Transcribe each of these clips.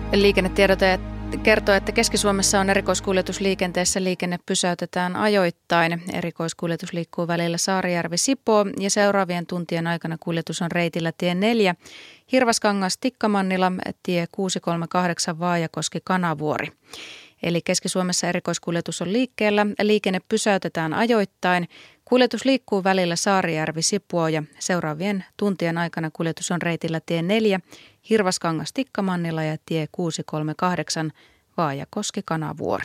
Liikennetiedote kertoo, että Keski-Suomessa on erikoiskuljetusliikenteessä liikenne pysäytetään ajoittain. Erikoiskuljetus liikkuu välillä Saarijärvi-Sipoo ja seuraavien tuntien aikana kuljetus on reitillä tie 4, Hirvaskangas-Tikkamannila, tie 638 Vaajakoski-Kanavuori. Eli Keski-Suomessa erikoiskuljetus on liikkeellä, liikenne pysäytetään ajoittain. Kuljetus liikkuu välillä Saarijärvi-Sipoo ja seuraavien tuntien aikana kuljetus on reitillä tie 4, Hirvaskangas-Tikkamannila ja tie 638 Vaajakoski-Kanavuori.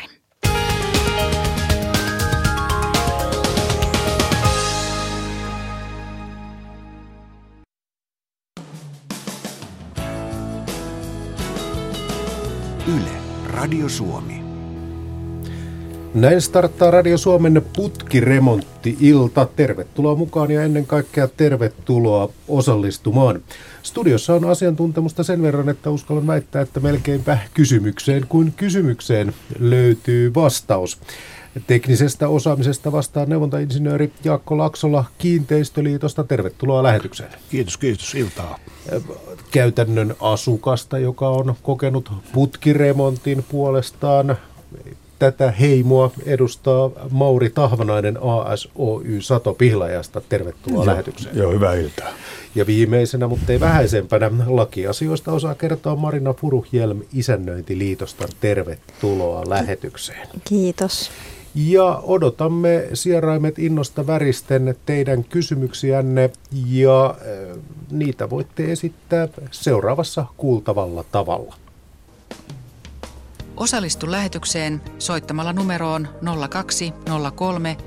Yle, Radio Suomi. Näin starttaa Radio Suomen putkiremontti-ilta. Tervetuloa mukaan ja ennen kaikkea tervetuloa osallistumaan. Studiossa on asiantuntemusta sen verran, että uskallan väittää, että melkeinpä kysymykseen kuin kysymykseen löytyy vastaus. Teknisestä osaamisesta vastaa neuvontainsinööri Jaakko Laksola Kiinteistöliitosta. Tervetuloa lähetykseen. Kiitos, iltaa. Käytännön asukasta, joka on kokenut putkiremontin puolestaan. Tätä heimoa edustaa Mauri Tahvanainen ASOY Satopihlajasta. Tervetuloa lähetykseen. Joo, hyvää iltaa. Ja viimeisenä, mutta ei vähäisempänä, lakiasioista osaa kertoa Marina Furuhjelm Isännöintiliitosta. Tervetuloa lähetykseen. Kiitos. Ja odotamme sieraimet innosta väristen teidän kysymyksiänne ja niitä voitte esittää seuraavassa kuultavalla tavalla. Osallistu lähetykseen soittamalla numeroon 0203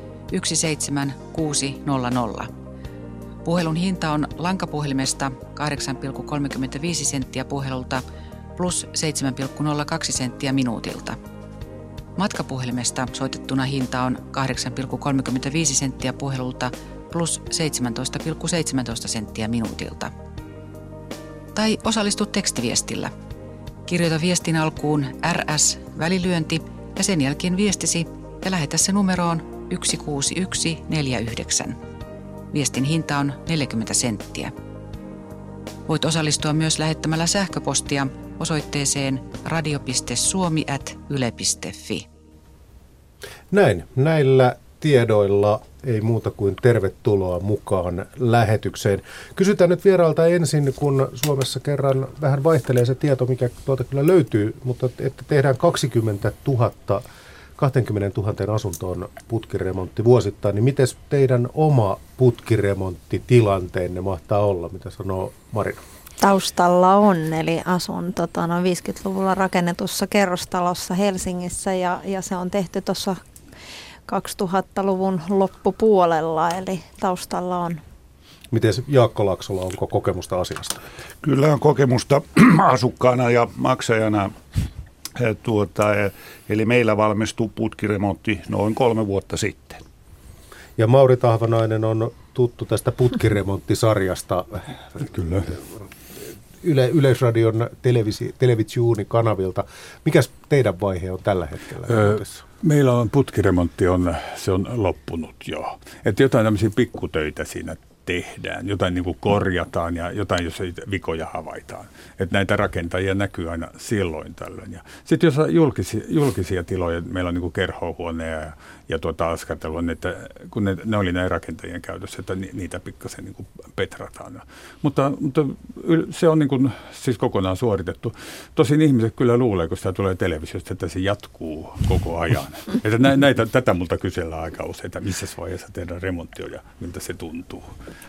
17600. Puhelun hinta on lankapuhelimesta 8,35 senttiä puhelulta plus 7,02 senttiä minuutilta. Matkapuhelimesta soitettuna hinta on 8,35 senttiä puhelulta plus 17,17 senttiä minuutilta. Tai osallistu tekstiviestillä. Kirjoita viestin alkuun RS välilyönti ja sen jälkeen viestisi ja lähetä se numeroon 16149. Viestin hinta on 40 senttiä. Voit osallistua myös lähettämällä sähköpostia osoitteeseen radio.suomi@yle.fi. Näillä tiedoilla ei muuta kuin tervetuloa mukaan lähetykseen. Kysytään nyt vierailta ensin, kun Suomessa kerran vähän vaihtelee se tieto, mikä tuolta kyllä löytyy, mutta että tehdään 20 000 asuntoon putkiremontti vuosittain, niin miten teidän oma putkiremonttitilanteenne mahtaa olla? Mitä sanoo Marina? Taustalla on, eli asun 50-luvulla rakennetussa kerrostalossa Helsingissä ja se on tehty tuossa 2000-luvun loppupuolella, eli taustalla on. Miten Jaakko Laksola, onko kokemusta asiasta? Kyllä on kokemusta asukkaana ja maksajana. Eli meillä valmistui putkiremontti noin 3 vuotta sitten. Ja Mauri Tahvanainen on tuttu tästä putkiremonttisarjasta. Kyllä. Yleisradion televisiooni-kanavilta. Mikäs teidän vaihe on tällä hetkellä? Meillä on putkiremontti, se on loppunut jo. Että jotain tämmöisiä pikkutöitä siinä tehdään, jotain niin kuin korjataan ja jotain, jos ei vikoja havaitaan. Että näitä rakentajia näkyy aina silloin tällöin. Sitten jos on julkisia tiloja, meillä on niin kuin kerhohuoneja ja askartelua, että kun ne oli näin rakentajien käytössä, että niitä pikkasen niin kuin petrataan. Mutta se on niin kuin, siis kokonaan suoritettu. Tosin ihmiset kyllä luulee, kun sitä tulee televisiosta, että se jatkuu koko ajan. Että tätä multa kysellään aika usein, että missä vaiheessa tehdään remontti ja miltä se tuntuu.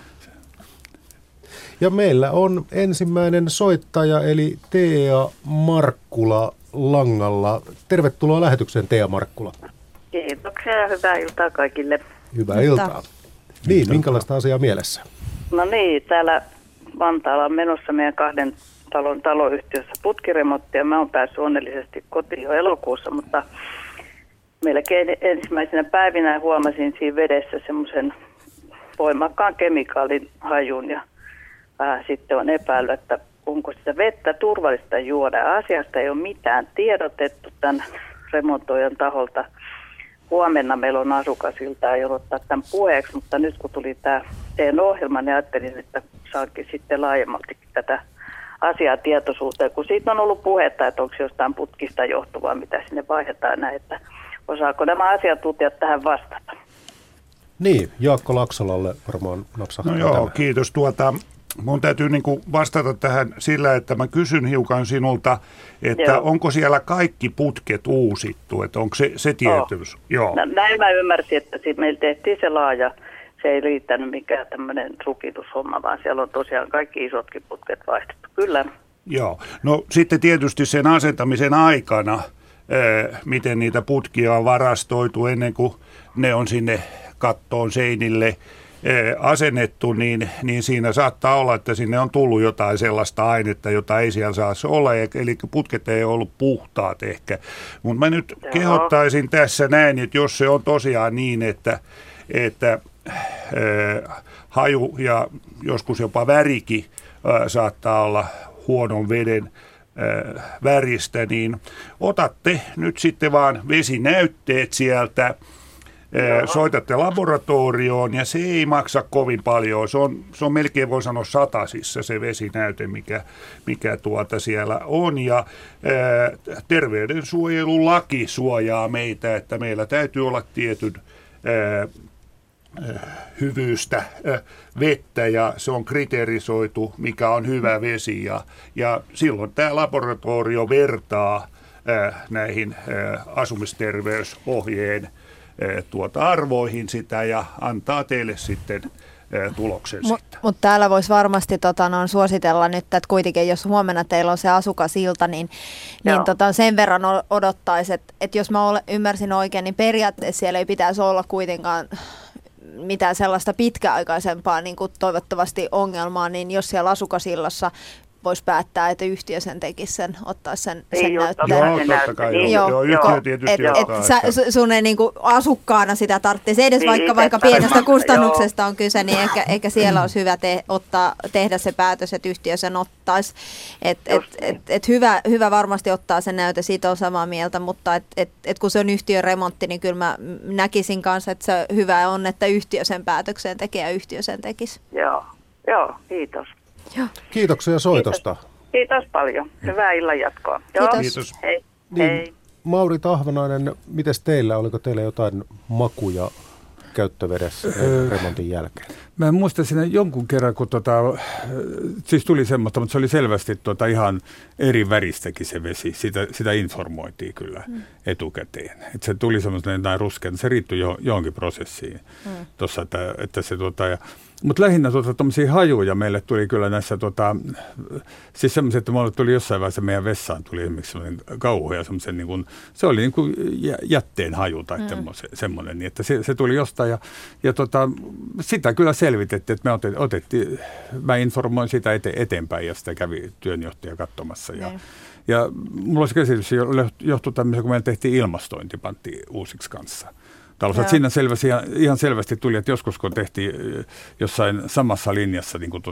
Ja meillä on ensimmäinen soittaja, eli Tea Markkula langalla. Tervetuloa lähetykseen, Tea Markkula. Kiitoksia ja hyvää iltaa kaikille. Hyvää iltaa. Niin, minkälaista asiaa mielessä? No niin, täällä Vantaalla on menossa meidän 2 talon taloyhtiössä putkiremontti ja mä oon päässyt onnellisesti kotiin jo elokuussa, mutta melkein ensimmäisenä päivinä huomasin siinä vedessä semmoisen voimakkaan kemikaalin hajun ja sitten on epäillyt, että onko sitä vettä turvallista juoda. Asiasta ei ole mitään tiedotettu tämän remontoijan taholta. Huomenna meillä on asukasilta ja ottaa tämän puheeksi, mutta nyt kun tuli tämä teidän ohjelma, niin ajattelin, että saankin sitten laajemmaltikin tätä asiatietoisuuteen, kun siitä on ollut puhetta, että onko jostain putkista johtuvaa, mitä sinne vaihdetaan näin, että osaako nämä asiantuntijat tähän vastata? Niin, Jaakko Laksalalle varmaan napsahtaa. No joo, kiitos. Mun täytyy vastata tähän sillä, että mä kysyn hiukan sinulta, että onko siellä kaikki putket uusittu, että onko se tietyys? Joo. Näin mä ymmärsin, että meillä tehtiin se laaja, se ei riittänyt mikään tämmöinen trukitushomma, vaan siellä on tosiaan kaikki isotkin putket vaihdettu. Kyllä. Joo, no sitten tietysti sen asentamisen aikana, miten niitä putkia on varastoitu ennen kuin ne on sinne kattoon seinille asennettu, niin siinä saattaa olla, että sinne on tullut jotain sellaista ainetta, jota ei siellä saisi olla, eli putket ei ole ollut puhtaat ehkä. Mutta mä nyt kehottaisin tässä näin, että jos se on tosiaan niin, että haju ja joskus jopa värikin saattaa olla huonon veden väristä, niin otatte nyt sitten vaan vesinäytteet sieltä, soitatte laboratorioon ja se ei maksa kovin paljon. Se on melkein voi sanoa satasissa se vesinäyte, mikä siellä on. Ja terveydensuojelulaki suojaa meitä, että meillä täytyy olla tietyn hyvyystä vettä ja se on kriteerisoitu, mikä on hyvä vesi. Ja silloin tämä laboratorio vertaa näihin asumisterveysohjeen arvoihin sitä ja antaa teille sitten tuloksen siitä. Mutta täällä voisi varmasti suositella nyt, että kuitenkin jos huomenna teillä on se asukasilta, niin sen verran odottaisi, että jos mä ymmärsin oikein, niin periaatteessa siellä ei pitäisi olla kuitenkaan mitään sellaista pitkäaikaisempaa niin kuin toivottavasti ongelmaa, niin jos siellä asukasillassa voisi päättää, että yhtiö sen tekisi sen, ottaa sen näyttöön. Joo, totta kai. Joo, yhtiö tietysti ottaa. Sun ei niinku asukkaana sitä tarvitsisi edes, vaikka pienestä kustannuksesta on kyse, niin ehkä siellä olisi hyvä tehdä se päätös, että yhtiö sen ottaisi. Hyvä varmasti ottaa sen näytö, siitä on samaa mieltä, mutta kun se on yhtiön remontti, niin kyllä mä näkisin kanssa, että se hyvä on, että yhtiö sen päätöksen tekee ja yhtiö sen tekisi. Joo, kiitos. Kiitoksia soitosta. Kiitos paljon. Hyvää illan jatkoa. Kiitos. Hei. Niin, Mauri Tahvanainen, mites teillä? Oliko teillä jotain makuja käyttövedessä remontin jälkeen? Mä en muista siinä jonkun kerran, kun siis tuli semmoista, mutta se oli selvästi ihan eri väristäkin se vesi. Sitä informoitiin kyllä etukäteen. Että se tuli semmoista jotain ruskea, se riittyi johonkin prosessiin tuossa, että se mutta lähinnä tuommoisia hajuja meille tuli kyllä näissä, siis semmoiset, että mulle tuli jossain vaiheessa meidän vessaan tuli esimerkiksi semmoinen kauhu ja semmoisen niin kuin, se oli niin kuin jätteen haju tai semmoinen, niin että se tuli jostain ja sitä kyllä selvitettiin, että me mä informoin sitä eteenpäin ja sitä kävi työnjohtaja katsomassa ja mulla olisi käsitys, johtui tämmöisen, kun meillä tehtiin ilmastointi, pantiin uusiksi kanssa. Siinä ihan selvästi tuli, että joskus kun tehtiin jossain samassa linjassa, niin kuin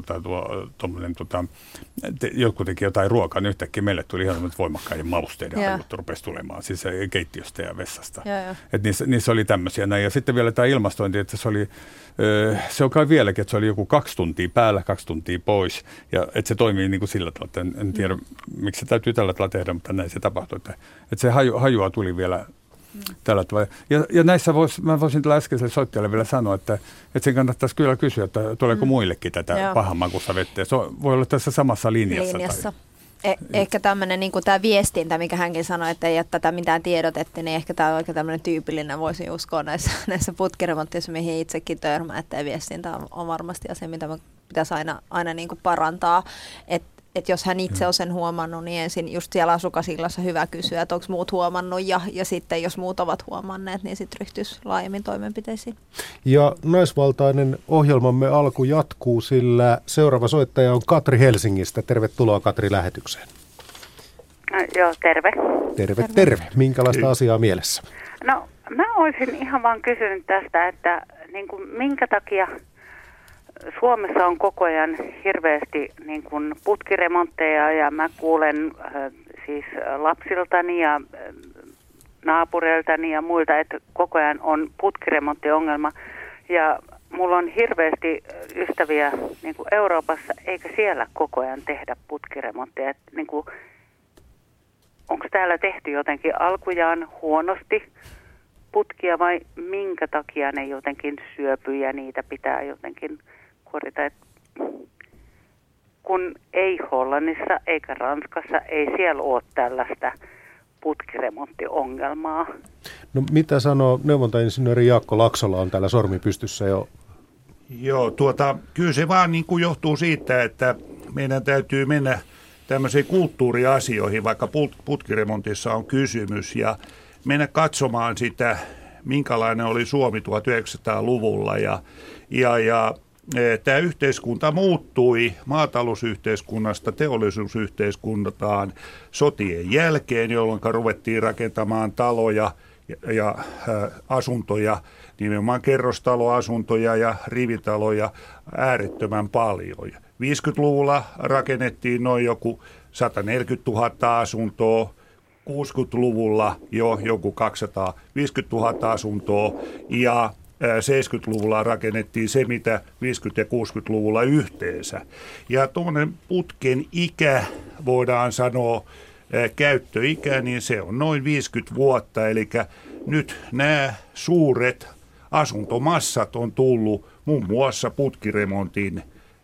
joku teki jotain ruokaa, niin yhtäkkiä meille tuli ihan voimakkaiden mausteiden hajut rupesi tulemaan, siis keittiöstä ja vessasta. Että niissä oli tämmöisiä näin. Ja sitten vielä tämä ilmastointi, että se on kai vieläkin, että se oli joku 2 tuntia päällä, 2 tuntia pois. Ja että se toimii niin kuin sillä tavalla, että en tiedä, miksi se täytyy tällä tavalla tehdä, mutta näin se tapahtui. Että se hajua tuli vielä tällä tavalla. Ja näissä mä voisin tällä äskeiselle soittajalle vielä sanoa, että sen kannattaisi kyllä kysyä, että tuleeko muillekin tätä pahanmakuista vettä. Se voi olla tässä samassa linjassa. Ehkä tämmöinen niin kuin tämä viestintä, mikä hänkin sanoi, että ei ole tätä mitään tiedotettu, niin ehkä tämä on oikein tämmöinen tyypillinen, voisin uskoa näissä putkiremontteissa, mihin itsekin törmää, että viestintä on varmasti asia, mitä me pitäisi aina niin kuin parantaa. Että jos hän itse on sen huomannut, niin ensin just siellä asukasillassa hyvä kysyä, että onko muut huomannut ja sitten jos muut ovat huomanneet, niin sitten ryhtyisi laajemmin toimenpiteisiin. Ja naisvaltainen ohjelmamme alku jatkuu, sillä seuraava soittaja on Katri Helsingistä. Tervetuloa Katri lähetykseen. Joo, terve. Terve. Minkälaista asiaa mielessä? No mä olisin ihan vaan kysynyt tästä, että niin kuin, minkä takia Suomessa on koko ajan hirveästi niin kuin putkiremontteja ja mä kuulen siis lapsiltani ja naapureiltani ja muilta, että koko ajan on putkiremonttiongelma. Ja mulla on hirveästi ystäviä niin kuin Euroopassa, eikä siellä koko ajan tehdä putkiremontteja. Niin kuin, onko täällä tehty jotenkin alkujaan huonosti putkia vai minkä takia ne jotenkin syöpyy ja niitä pitää jotenkin korjata? Kun ei Hollannissa eikä Ranskassa, ei siellä ole tällaista putkiremonttiongelmaa. No mitä sanoo neuvontainsinööri Jaakko Laksola, on täällä sormi pystyssä jo? Joo, kyllä se vaan niin kuin johtuu siitä, että meidän täytyy mennä tämmöisiin kulttuuriasioihin, vaikka putkiremontissa on kysymys, ja mennä katsomaan sitä, minkälainen oli Suomi 1900-luvulla. Ja tämä yhteiskunta muuttui maatalousyhteiskunnasta teollisuusyhteiskuntaan sotien jälkeen, jolloin ruvettiin rakentamaan taloja ja asuntoja, nimenomaan kerrostaloasuntoja ja rivitaloja äärettömän paljon. 50-luvulla rakennettiin noin joku 140 000 asuntoa, 60-luvulla jo joku 250 000 asuntoa ja 70-luvulla rakennettiin se, mitä 50- ja 60-luvulla yhteensä. Ja tuollainen putken ikä, voidaan sanoa, käyttöikä, niin se on noin 50 vuotta. Eli nyt nämä suuret asuntomassat on tullut muun muassa putkiremontin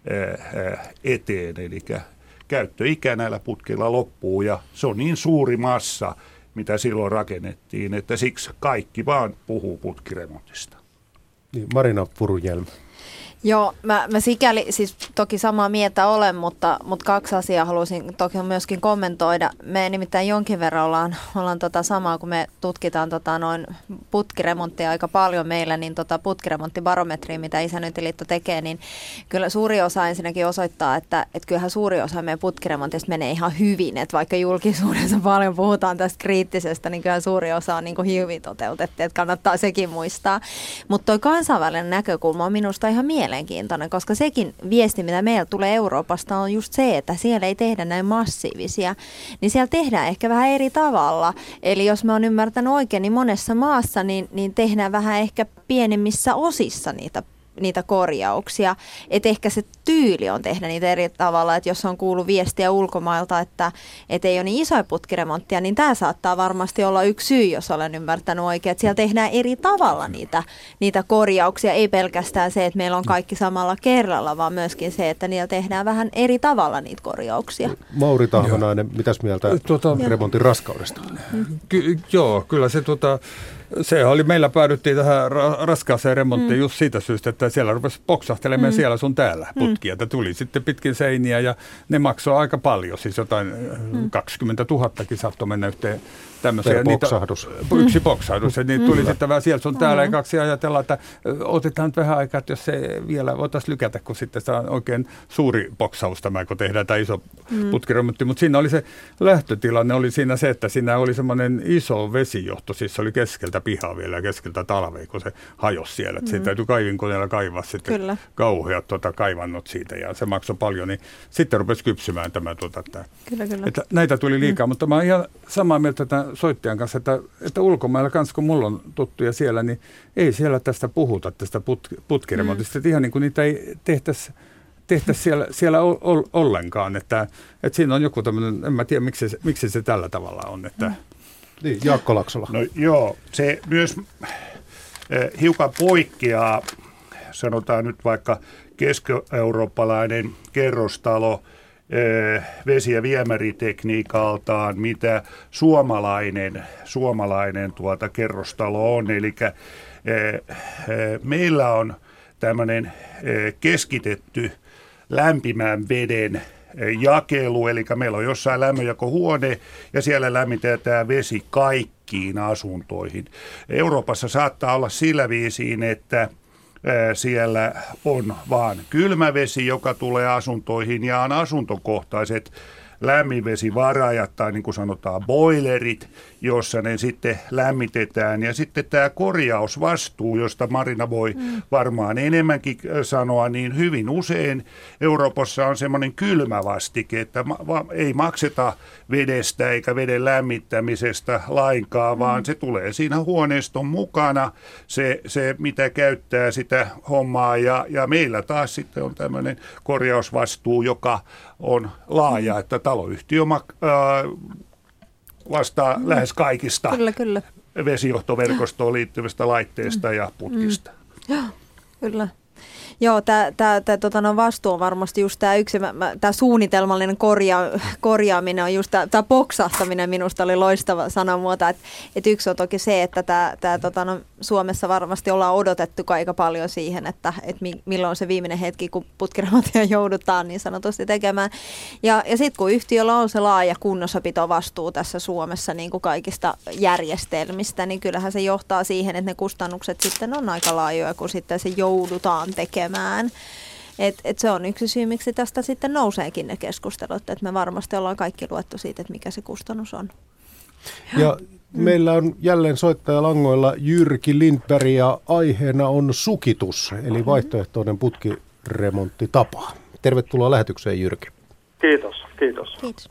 eteen. Eli käyttöikä näillä putkilla loppuu ja se on niin suuri massa, mitä silloin rakennettiin, että siksi kaikki vaan puhuu putkiremontista. Niin, Marina Purujälmä. Joo, mä sikäli siis toki samaa mieltä olen, mutta kaksi asiaa haluaisin toki myöskin kommentoida. Me nimittäin jonkin verran ollaan samaa, kun me tutkitaan noin putkiremonttia aika paljon meillä, niin putkiremonttibarometriä, mitä Isännöintiliitto tekee, niin kyllä suuri osa ensinnäkin osoittaa, että kyllähän suuri osa meidän putkiremontista menee ihan hyvin, että vaikka julkisuudessa paljon puhutaan tästä kriittisestä, niin kyllä suuri osa on niin kuin hyvin toteutettu, että kannattaa sekin muistaa. Mutta toi kansainvälinen näkökulma on minusta ihan mielenkiintoinen, koska sekin viesti, mitä meillä tulee Euroopasta, on just se, että siellä ei tehdä näin massiivisia, niin siellä tehdään ehkä vähän eri tavalla. Eli jos mä oon ymmärtänyt oikein, niin monessa maassa niin tehdään vähän ehkä pienemmissä osissa niitä korjauksia. Että ehkä se tyyli on tehdä niitä eri tavalla, että jos on kuullut viestiä ulkomailta, että ei ole niin isoja putkiremonttia, niin tämä saattaa varmasti olla yksi syy, jos olen ymmärtänyt oikein, että siellä tehdään eri tavalla niitä korjauksia. Ei pelkästään se, että meillä on kaikki samalla kerralla, vaan myöskin se, että niillä tehdään vähän eri tavalla niitä korjauksia. Mauri Tahvanainen, mitäs mieltä remontin raskaudesta? Joo, kyllä se se oli, meillä päädyttiin tähän raskaaseen remonttiin just siitä syystä, että siellä rupesi poksahtelemaan siellä sun täällä putkia. Tuli sitten pitkin seiniä ja ne maksoi aika paljon, siis jotain 20 000kin saattoi mennä yhteen tämmöisiä. Poksahdus. Yksi poksahdus, ja niitä tuli sitten vähän siellä sun täällä ja kaksi ajatella, että otetaan nyt vähän aikaa, että jos se vielä voitaisiin lykätä, kun sitten se on oikein suuri poksaus tämä, kun tehdään tämä iso putkiremontti. Mutta siinä oli se lähtötilanne, oli siinä se, että siinä oli semmoinen iso vesijohto, siis se oli keskeltä pihaa vielä keskeltä talvea, kun se hajosi siellä. Että siitä täytyy kaivinkoneella kaivaa sitten kauheat kaivannot siitä ja se maksoi paljon, niin sitten rupesi kypsymään tämä. Kyllä. Että näitä tuli liikaa, mutta mä oon ihan samaa mieltä tämän soittajan kanssa, että ulkomailla kanssa, kun mulla on tuttuja siellä, niin ei siellä tästä puhuta, tästä putkiremontista. Että ihan niin kuin niitä ei tehtäisi siellä ollenkaan. Että siinä on joku tämmöinen, en mä tiedä miksi se tällä tavalla on. Että Niin, Jaakko Laksola. No joo, se myös hiukan poikkeaa, sanotaan nyt vaikka keski-eurooppalainen kerrostalo vesi- ja viemäritekniikaltaan, mitä suomalainen kerrostalo on. Eli meillä on tämmöinen keskitetty lämpimän veden jakelu, eli meillä on jossain lämmönjakohuone ja siellä lämmitetään vesi kaikkiin asuntoihin. Euroopassa saattaa olla sillä viisiin, että siellä on vaan kylmävesi, joka tulee asuntoihin ja on asuntokohtaiset lämminvesivaraajat tai niin kuin sanotaan boilerit, jossa ne sitten lämmitetään. Ja sitten tämä korjausvastuu, josta Marina voi varmaan enemmänkin sanoa, niin hyvin usein Euroopassa on semmoinen kylmävastike, että ei makseta vedestä eikä veden lämmittämisestä lainkaan, vaan se tulee siinä huoneiston mukana, se mitä käyttää sitä hommaa. Ja meillä taas sitten on tämmöinen korjausvastuu, joka on laaja, että taloyhtiö vastaa lähes kaikista Kyllä. vesijohtoverkostoon liittyvistä laitteista ja putkista. Joo, kyllä. Joo, tämä vastuu on varmasti just tämä yksi, tämä suunnitelmallinen korjaaminen on just tämä poksahtaminen minusta oli loistava sanamuoto, että yksi on toki se, että Suomessa varmasti ollaan odotettu aika paljon siihen, että milloin on se viimeinen hetki, kun putkiremonttia joudutaan niin sanotusti tekemään. Ja sitten kun yhtiöllä on se laaja kunnossapitovastuu tässä Suomessa niin kuin kaikista järjestelmistä, niin kyllähän se johtaa siihen, että ne kustannukset sitten on aika laajoja, kun sitten se joudutaan tekemään. Et se on yksi syy, miksi tästä sitten nouseekin ne keskustelut, että me varmasti ollaan kaikki luettu siitä, että mikä se kustannus on. Ja meillä on jälleen soittajalangoilla Jyrki Lindberg ja aiheena on sukitus, eli vaihtoehtoinen putkiremonttitapa. Tervetuloa lähetykseen, Jyrki. Kiitos. Kiitos.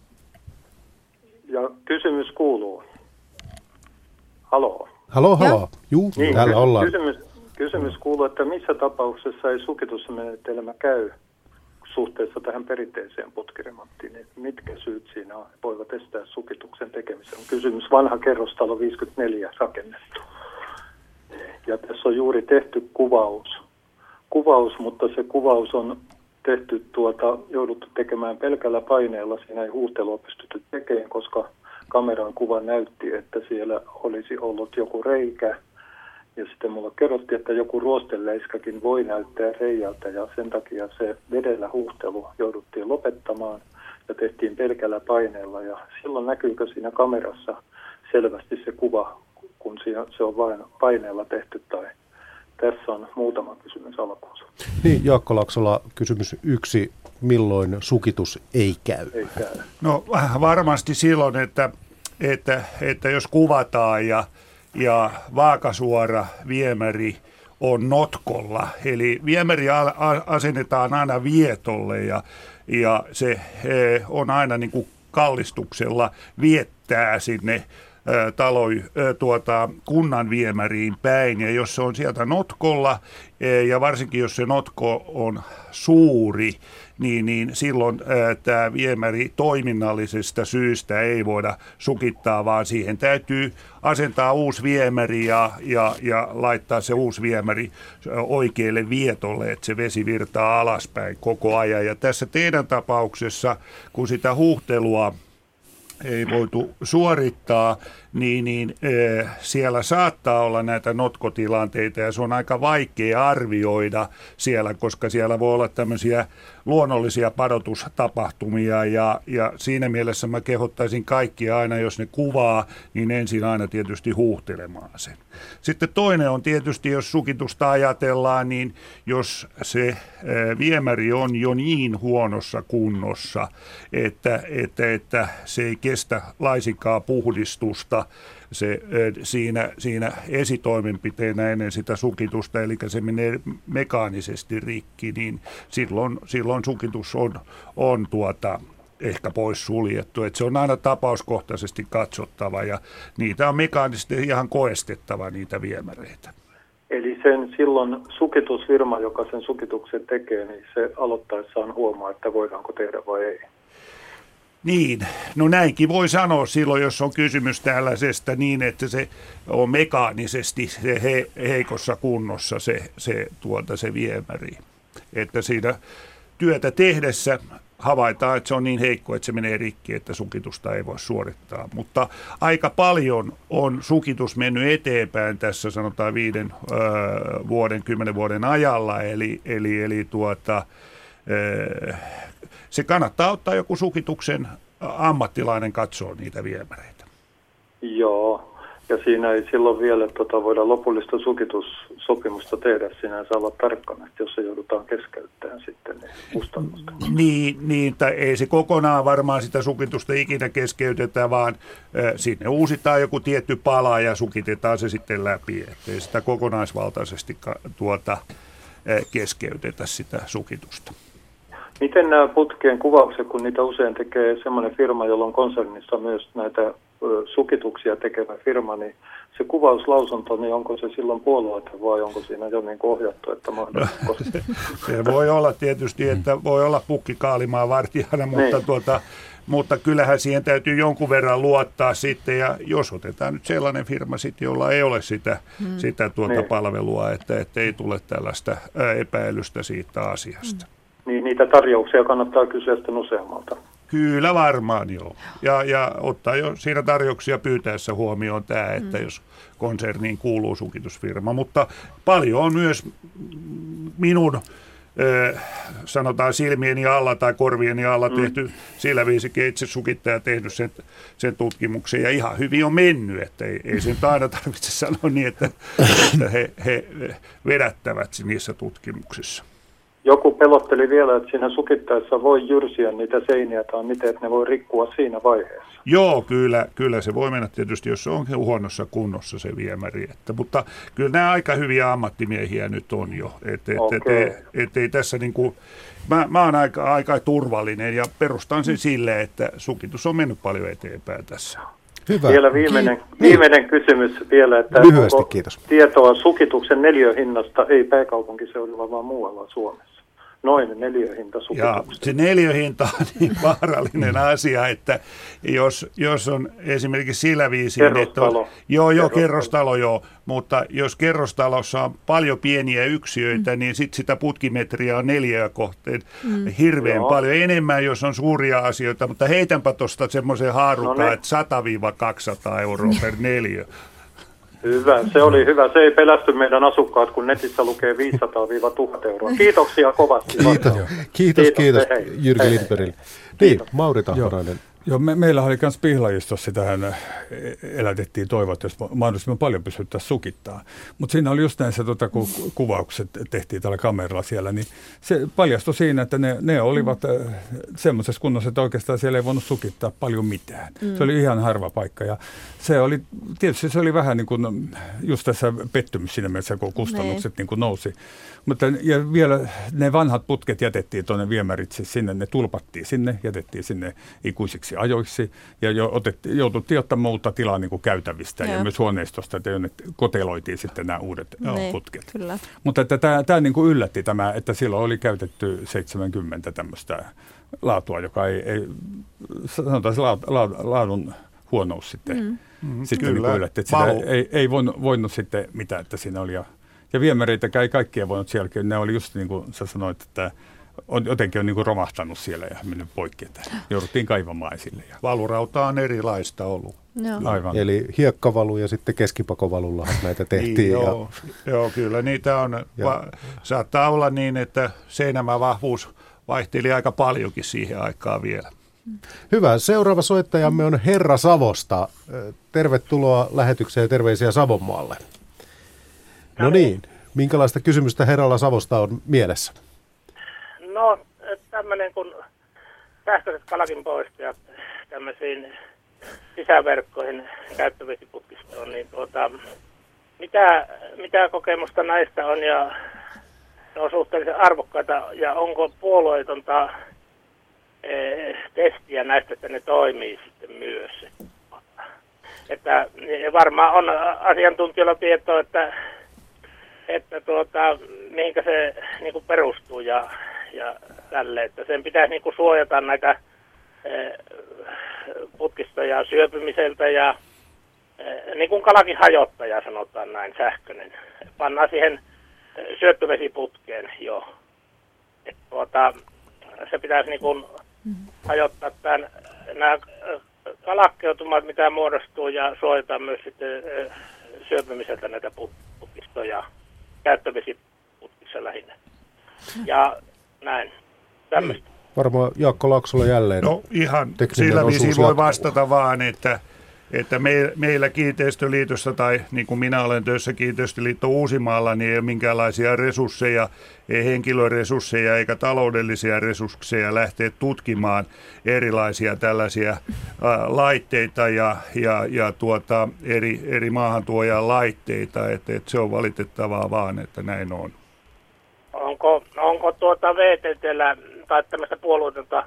Ja kysymys kuuluu. Haloo. Haloo. Juu, niin, täällä ollaan. Kysymys kuuluu, että missä tapauksessa ei sukitusmenetelmä käy suhteessa tähän perinteiseen putkiremonttiin, niin mitkä syyt siinä voivat estää sukituksen tekemisen? Kysymys vanha kerrostalo 54 rakennettu. Ja tässä on juuri tehty kuvaus, mutta se kuvaus on tehty jouduttu tekemään pelkällä paineella. Siinä ei huuhtelua pystytty tekemään, koska kameran kuva näytti, että siellä olisi ollut joku reikä. Ja sitten mulla kerrottiin, että joku ruosteleiskakin voi näyttää reiältä ja sen takia se vedellä huuhtelu jouduttiin lopettamaan ja tehtiin pelkällä paineella. Ja silloin näkyykö siinä kamerassa selvästi se kuva, kun se on vain paineella tehty tai tässä on muutama kysymys alkuunsa. Niin, Jaakko Laaksola, kysymys 1. Milloin sukitus ei käy? No varmasti silloin, että jos kuvataan ja vaakasuora viemäri on notkolla. Eli viemäri asennetaan aina vietolle ja se on aina niin kuin kallistuksella viettää sinne kunnan viemäriin päin. Ja jos se on sieltä notkolla ja varsinkin jos se notko on suuri, niin silloin tämä viemäri toiminnallisesta syystä ei voida sukittaa, vaan siihen täytyy asentaa uusi viemäri ja laittaa se uusi viemäri oikealle vietolle, että se vesi virtaa alaspäin koko ajan. Ja tässä teidän tapauksessa, kun sitä huuhtelua ei voitu suorittaa, niin siellä saattaa olla näitä notkotilanteita ja se on aika vaikea arvioida siellä, koska siellä voi olla tämmöisiä luonnollisia padotustapahtumia ja siinä mielessä mä kehottaisin kaikkia aina, jos ne kuvaa, niin ensin aina tietysti huuhtelemaan sen. Sitten toinen on tietysti, jos sukitusta ajatellaan, niin jos se viemäri on jo niin huonossa kunnossa, että se ei kestä laisinkaan puhdistusta, se siinä esitoimenpiteenä ennen sitä sukitusta, eli se menee mekaanisesti rikki, niin silloin sukitus on ehkä pois suljettu. Että se on aina tapauskohtaisesti katsottava ja niitä on mekaanisesti ihan koestettava niitä viemäreitä. Eli silloin sukitusfirma, joka sen sukituksen tekee, niin se aloittaessaan huomaa, että voidaanko tehdä vai ei. Niin, no näinkin voi sanoa silloin, jos on kysymys tällaisesta niin, että se on mekaanisesti se heikossa kunnossa se viemäri. Että siinä työtä tehdessä havaitaan, että se on niin heikko, että se menee rikki, että sukitusta ei voi suorittaa. Mutta aika paljon on sukitus mennyt eteenpäin tässä sanotaan 5 vuoden, 10 vuoden ajalla, eli se kannattaa ottaa joku sukituksen ammattilainen katsoa niitä viemäreitä. Joo, Ja siinä ei silloin vielä voida lopullista sukitussopimusta tehdä. Sinänsä olla tarkkana, että jos se joudutaan keskeyttämään sitten niin kustannusta. Niin, tai ei se kokonaan varmaan sitä sukitusta ikinä keskeytetä, vaan sinne uusitaan joku tietty pala ja sukitetaan se sitten läpi. Että ei sitä kokonaisvaltaisesti keskeytetä sitä sukitusta. Miten nämä putkien kuvaukset, kun niitä usein tekee semmoinen firma, jolla on konsernissa myös näitä sukituksia tekevä firma, niin se kuvauslausunto, niin onko se silloin puolueita vai onko siinä jo niin ohjattu, että mahdollisesti? Se voi olla tietysti, että voi olla pukki kaalimaan vartijana, mutta kyllähän siihen täytyy jonkun verran luottaa sitten, ja jos otetaan nyt sellainen firma sitten, jolla ei ole sitä palvelua, että ei tule tällaista epäilystä siitä asiasta. Niin niitä tarjouksia kannattaa kysyä sitten useammalta. Kyllä varmaan joo. Ja ottaa jo siinä tarjouksia pyytäessä huomioon tämä, että jos konserniin kuuluu sukitusfirma. Mutta paljon on myös minun sanotaan silmieni alla tai korvieni alla tehty sillä viisikin itse sukittaja tehnyt sen tutkimuksen ja ihan hyvin on mennyt, että ei sen aina tarvitse sanoa niin, että he vedättävät niissä tutkimuksissa. Joku pelotteli vielä, että siinä sukittaessa voi jyrsiä niitä seiniä tai miten, että ne voi rikkua siinä vaiheessa. Joo, kyllä se voi mennä tietysti, jos se on huonossa kunnossa se viemäri. Mutta kyllä nämä aika hyviä ammattimiehiä nyt on jo. Ettei tässä niin kuin, mä oon aika turvallinen ja perustan sen sille, että sukitus on mennyt paljon eteenpäin tässä. Hyvä. Vielä viimeinen kysymys vielä, että lyhyesti, onko kiitos. Tietoa sukituksen neliöhinnasta, ei pääkaupunkiseudulla, vaan muualla Suomessa? Noin neliöhinta sukituksen. Ja se neliöhinta on niin vaarallinen asia, että jos on esimerkiksi sillä viisiin, kerrostalo. Kerrostalo, mutta jos kerrostalossa on paljon pieniä yksiöitä, niin sitten sitä putkimetriä on 4 kohteen hirveän paljon enemmän, jos on suuria asioita, mutta heitänpä tuosta semmoisen haarukaan, että 100-200 euroa per neliö. Hyvä, se oli hyvä. Se ei pelästy meidän asukkaat, kun netissä lukee 500-1000 euroa. Kiitoksia kovasti. Kiitos Jyrki Lindbergille. Niin, Mauri Tahtorainen. Joo, meillä oli myös Pihlajistossa, tähän elätettiin toivoa, että jos mahdollisimman paljon pystyttäisiin sukittaa. Mutta siinä oli just näissä, kun kuvaukset tehtiin tällä kameralla siellä, niin se paljastui siinä, että ne olivat semmoisessa kunnossa, että oikeastaan siellä ei voinut sukittaa paljon mitään. Se oli ihan harva paikka ja tietysti se oli vähän niin kuin just tässä pettymys siinä mielessä, kun kustannukset niin kuin nousi. Mutta ja vielä ne vanhat putket jätettiin tuonne viemäritse sinne, ne tulpattiin sinne, jätettiin sinne ikuisiksi ajoiksi ja joututtiin ottaa muuta tilaa niin kuin käytävistä ja myös huoneistosta, että jonne koteloitiin sitten nämä uudet putket. Kyllä. Mutta että tämä niin kuin yllätti tämä, että silloin oli käytetty 70 tämmöistä laatua, joka ei sanotaan se laadun huonous sitten niin kuin yllätti, että sitä ei voinut sitten mitään, että siinä oli ja viemäreitäkään ei kaikkia voinut sielläkin. Ne oli just niin kuin sä sanoit, että jotenkin on niin kuin romahtanut siellä ja mennyt poikki, että jouduttiin kaivamaan esille. Valurauta on erilaista ollut. Aivan. Eli hiekkavalu ja sitten keskipakovalulla näitä tehtiin. Joo, kyllä niitä on. Saattaa olla niin, että seinämävahvuus vaihteli aika paljonkin siihen aikaan vielä. Hyvä. Seuraava soittajamme on Herra Savosta. Tervetuloa lähetykseen ja terveisiä Savonmaalle. No niin, minkälaista kysymystä Herralla Savosta on mielessä? No, tämmöinen kun sähköiset kalakinpoistajat tämmöisiin sisäverkkoihin käyttövesiputkistoon, niin mitä kokemusta näistä on ja ne on suhteellisen arvokkaita ja onko puolueetonta testiä näistä, että ne toimii sitten myös? Että varmaan on asiantuntijoilla tietoa, että mihinkä se niinku perustuu ja tälle, että sen pitäisi niinku suojata näitä putkistoja syöpymiseltä ja niin kuin kalakin hajottaja sanotaan näin, sähköinen. Pannaan siihen syöttövesiputkeen jo. Se pitäisi niin hajottaa nämä kalakkeutumat, mitä muodostuu ja suojata myös sitten syöpymiseltä näitä putkistoja käyttövesiputkissa lähinnä. Ja näin, tämmöistä. Varmaan Jaakko Laaksola jälleen. No ihan sillä viisiin voi vastata vaan, että että meillä Kiinteistöliitossa, tai niin kuin minä olen töissä Kiinteistöliitto Uusimaalla, niin ei ole minkäänlaisia resursseja, ei henkilöresursseja eikä taloudellisia resursseja lähteä tutkimaan erilaisia tällaisia laitteita ja eri maahantuojan laitteita, että se on valitettavaa vaan, että näin on. Onko VTT:llä tai tämmöistä puolueetonta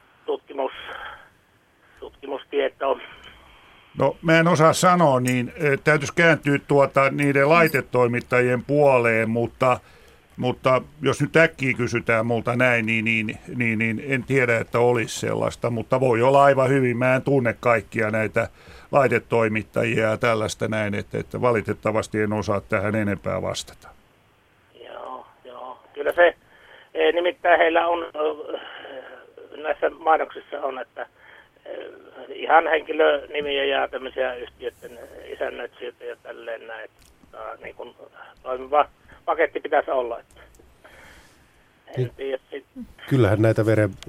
tutkimustietoa? No mä en osaa sanoa, niin täytyisi kääntyä niiden laitetoimittajien puoleen, mutta jos nyt äkkiä kysytään multa näin, niin en tiedä, että olisi sellaista, mutta voi olla aivan hyvin. Mä en tunne kaikkia näitä laitetoimittajia ja tällaista näin, että valitettavasti en osaa tähän enempää vastata. Joo. Kyllä se, nimittäin heillä on, näissä mainoksissa on, että ihan henkilönimiä ja tämmöisiä yhtiöiden isännöitsijöitä ja tälleen näin. Niin kuin toimiva paketti pitäisi olla. Kyllähän näitä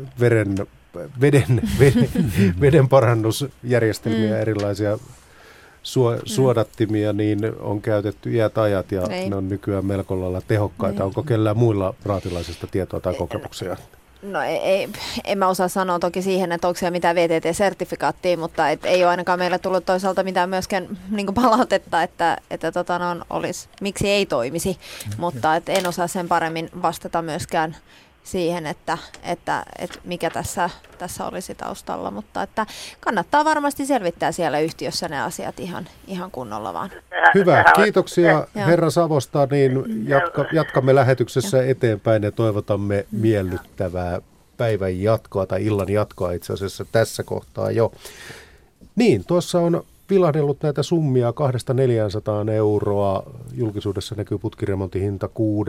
veden parannusjärjestelmiä, erilaisia suodattimia, niin on käytetty iät ajat ja ne on nykyään melko lailla tehokkaita. Onko kellään muilla raatilaisista tietoa tai kokemuksia? No en mä osaa sanoa toki siihen, että onko siellä mitään VTT-sertifikaattia, mutta ei ole ainakaan meillä tullut toisaalta mitään myöskään niin palautetta, että olisi, miksi ei toimisi, mutta en osaa sen paremmin vastata myöskään siihen, että mikä tässä olisi taustalla, mutta että kannattaa varmasti selvittää siellä yhtiössä ne asiat ihan kunnolla vaan. Hyvä, kiitoksia herra Savosta, niin jatkamme lähetyksessä eteenpäin ja toivotamme miellyttävää päivän jatkoa tai illan jatkoa itse asiassa tässä kohtaa jo. Niin, tuossa on vilahdellut näitä summia 200–400 euroa. Julkisuudessa näkyy putkiremontin hinta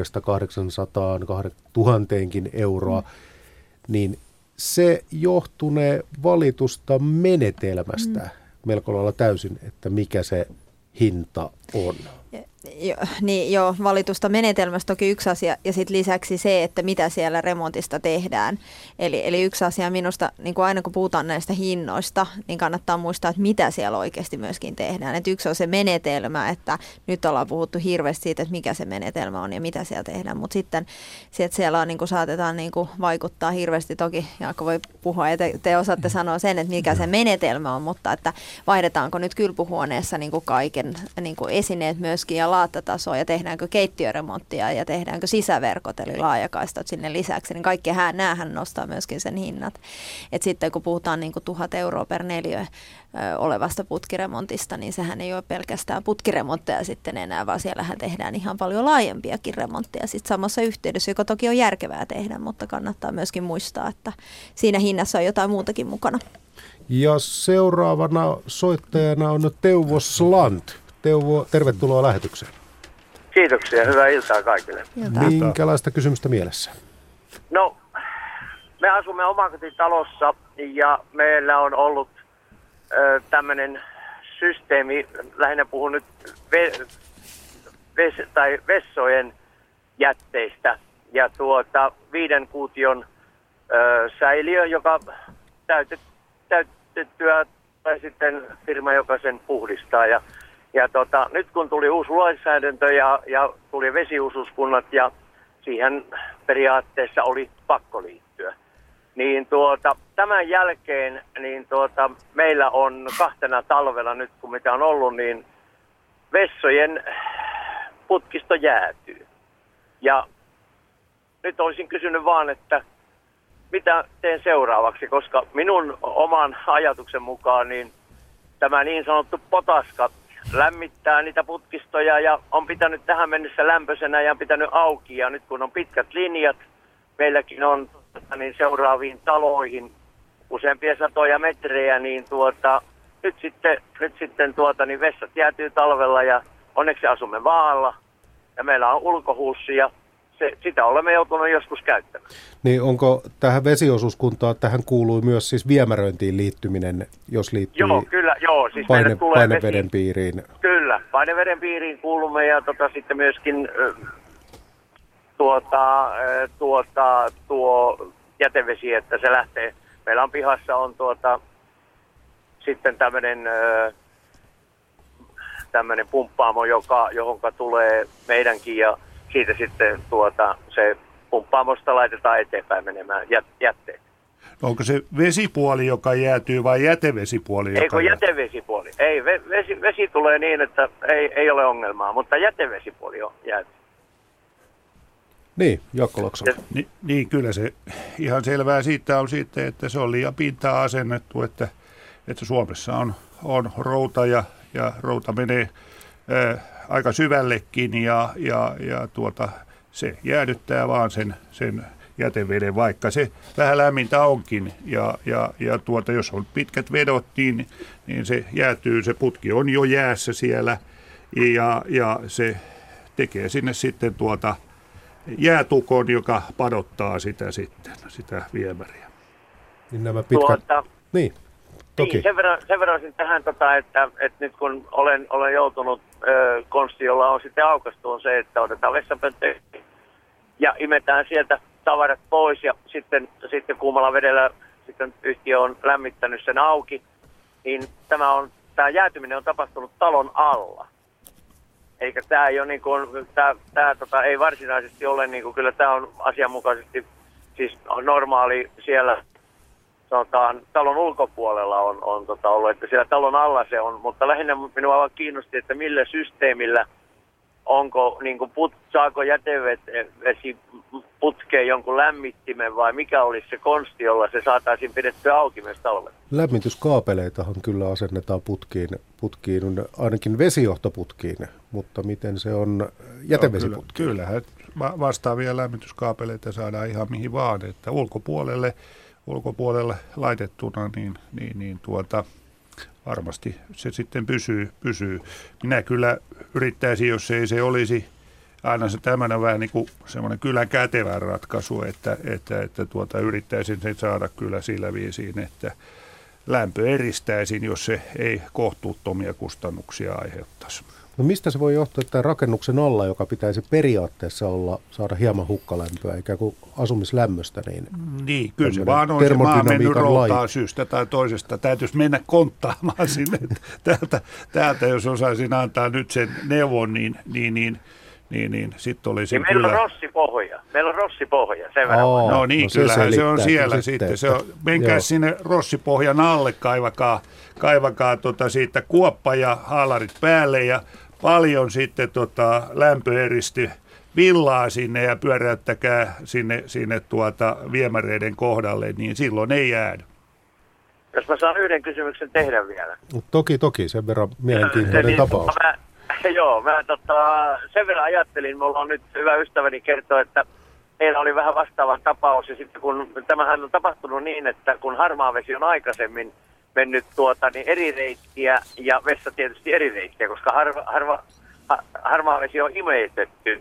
600–800–1,000 euroa. Niin se johtunee valitusta menetelmästä melko lailla täysin, että mikä se hinta on. Joo, valitusta menetelmästä toki yksi asia ja sitten lisäksi se, että mitä siellä remontista tehdään. Eli yksi asia minusta, niin kuin aina kun puhutaan näistä hinnoista, niin kannattaa muistaa, että mitä siellä oikeasti myöskin tehdään. Et yksi on se menetelmä, että nyt ollaan puhuttu hirveästi siitä, että mikä se menetelmä on ja mitä siellä tehdään. Mutta sitten siellä on, niin kuin saatetaan niin kuin vaikuttaa hirveästi, toki Jaakko voi puhua ja te osaatte sanoa sen, että mikä se menetelmä on, mutta että vaihdetaanko nyt kylpyhuoneessa niin kuin kaiken niin kuin esineet myöskin ja laattatasoa ja tehdäänkö keittiöremonttia ja tehdäänkö sisäverkot eli laajakaistat sinne lisäksi, niin kaikki näähän nostaa myöskin sen hinnat. Et sitten kun puhutaan niin kuin 1 000 euroa per neliö olevasta putkiremontista, niin sehän ei ole pelkästään putkiremontteja sitten enää, vaan siellähän tehdään ihan paljon laajempiakin remontteja sitten samassa yhteydessä, joka toki on järkevää tehdä, mutta kannattaa myöskin muistaa, että siinä hinnassa on jotain muutakin mukana. Ja seuraavana soittajana on Teuvo Slant. Teuvo, tervetuloa lähetykseen. Kiitoksia, hyvää iltaa kaikille. Minkälaista kysymystä mielessä? No, me asumme omakotitalossa ja meillä on ollut tämmöinen systeemi, lähinnä puhun nyt vessojen jätteistä ja 5 kuution säiliö, joka täytettyä tai sitten firma, joka sen puhdistaa. Ja nyt kun tuli uusi lainsäädäntö ja tuli vesiusuuskunnat ja siihen periaatteessa oli pakko liittyä, niin tämän jälkeen niin meillä on 2 talvena nyt, kun mitä on ollut, niin vessojen putkisto jäätyy. Ja nyt olisin kysynyt vaan, että mitä teen seuraavaksi, koska minun oman ajatuksen mukaan niin tämä niin sanottu potaska lämmittää niitä putkistoja ja on pitänyt tähän mennessä lämpöisenä ja on pitänyt auki. Ja nyt kun on pitkät linjat, meilläkin on niin seuraaviin taloihin useampia satoja metrejä, niin nyt sitten niin vessat jäätyy talvella ja onneksi asumme maalla ja meillä on ulkohuussi ja sitä olemme joutuneet joskus käyttämään. Niin onko tähän vesiosuuskuntaan, tähän kuului myös siis viemäröintiin liittyminen, jos liittyy siis paineveden piiriin? Kyllä, paineveden piiriin kuulumme ja sitten myöskin tuo jätevesi, että se lähtee. Meillä on pihassa on sitten tämmöinen tämmöinen pumppaamo, johonka tulee meidänkin ja siitä sitten se pumppaamosta laitetaan eteenpäin menemään jätteet. Onko se vesipuoli, joka jäätyy vai jätevesipuoli? Eikö jätevesipuoli? Ei, vesi tulee niin, että ei ole ongelmaa, mutta jätevesipuoli on jäätyy. Niin, Jaakko Laaksonen. Niin, kyllä se ihan selvää siitä on sitten, että se on liian pintaan asennettu, että Suomessa on routa ja routa menee aika syvällekin ja se jäädyttää vaan sen jäteveden, vaikka se vähän lämmintä onkin. Ja jos on pitkät vedot, niin se jäätyy, se putki on jo jäässä siellä ja se tekee sinne sitten jäätukon, joka padottaa sitä viemäriä. Niin nämä pitkät... Niin, toki. Niin, sen verran tähän, että nyt kun olen joutunut konsti, jolla on sitten aukastu, on se, että otetaan vessapönttö ja imetään sieltä tavarat pois ja sitten kuumalla vedellä sitten yhtiö on lämmittänyt sen auki, niin tämä jäätyminen on tapahtunut talon alla. Eikä tämä ei ole niin kuin, ei varsinaisesti ole niin kuin, kyllä tämä on asianmukaisesti siis on normaali siellä sanotaan talon ulkopuolella on ollut, että siellä talon alla se on, mutta lähinnä minua vaan kiinnosti, että millä systeemillä onko niin kuin saako jätevesi putkeen jonkun lämmittimen vai mikä olisi se konsti, jolla se saataisiin pidettyä auki myös talvella? Lämmityskaapeleitahan kyllä asennetaan putkiin, ainakin vesijohtoputkiin, mutta miten se on jätevesiputkiin? Kyllähän vastaavia lämmityskaapeleita saadaan ihan mihin vaan, että ulkopuolelle laitettuna, niin varmasti se sitten pysyy. Minä kyllä yrittäisin, jos ei se olisi aina se tämmöinen vähän niin kuin semmoinen kyllä kätevä ratkaisu, että yrittäisin sen saada kyllä sillä viisiin, että lämpö eristäisin, jos se ei kohtuuttomia kustannuksia aiheuttaisi. No mistä se voi johtua, että rakennuksen alla, joka pitäisi periaatteessa saada hieman hukkalämpöä, ikään kuin asumislämmöstä, niin kyllä se vaan on se maa mennyt routaan syystä tai toisesta. Täytyisi mennä konttaamaan sinne. Täältä jos osaisin antaa nyt sen neuvon, niin sitten olisi niin kyllä... Meillä on rossipohja, sen verran. No niin, kyllähän se on siellä sitten. Menkää sinne rossipohjan alle, kaivakaa siitä kuoppa ja haalarit päälle ja paljon sitten lämpöeristi villaa sinne ja pyöräyttäkää sinne viemäreiden kohdalle, niin silloin ei jäädy. Jos mä saan yhden kysymyksen tehdä vielä. Toki, sen verran mielenkiintoinen tapaus. Mä sen verran ajattelin, mulla on nyt hyvä ystäväni kertoa, että meillä oli vähän vastaava tapaus ja sitten kun tämähän on tapahtunut niin, että kun harmaavesi on aikaisemmin mennyt niin eri reittiä ja vessa tietysti eri reittiä, koska harmaavesi on imeytetty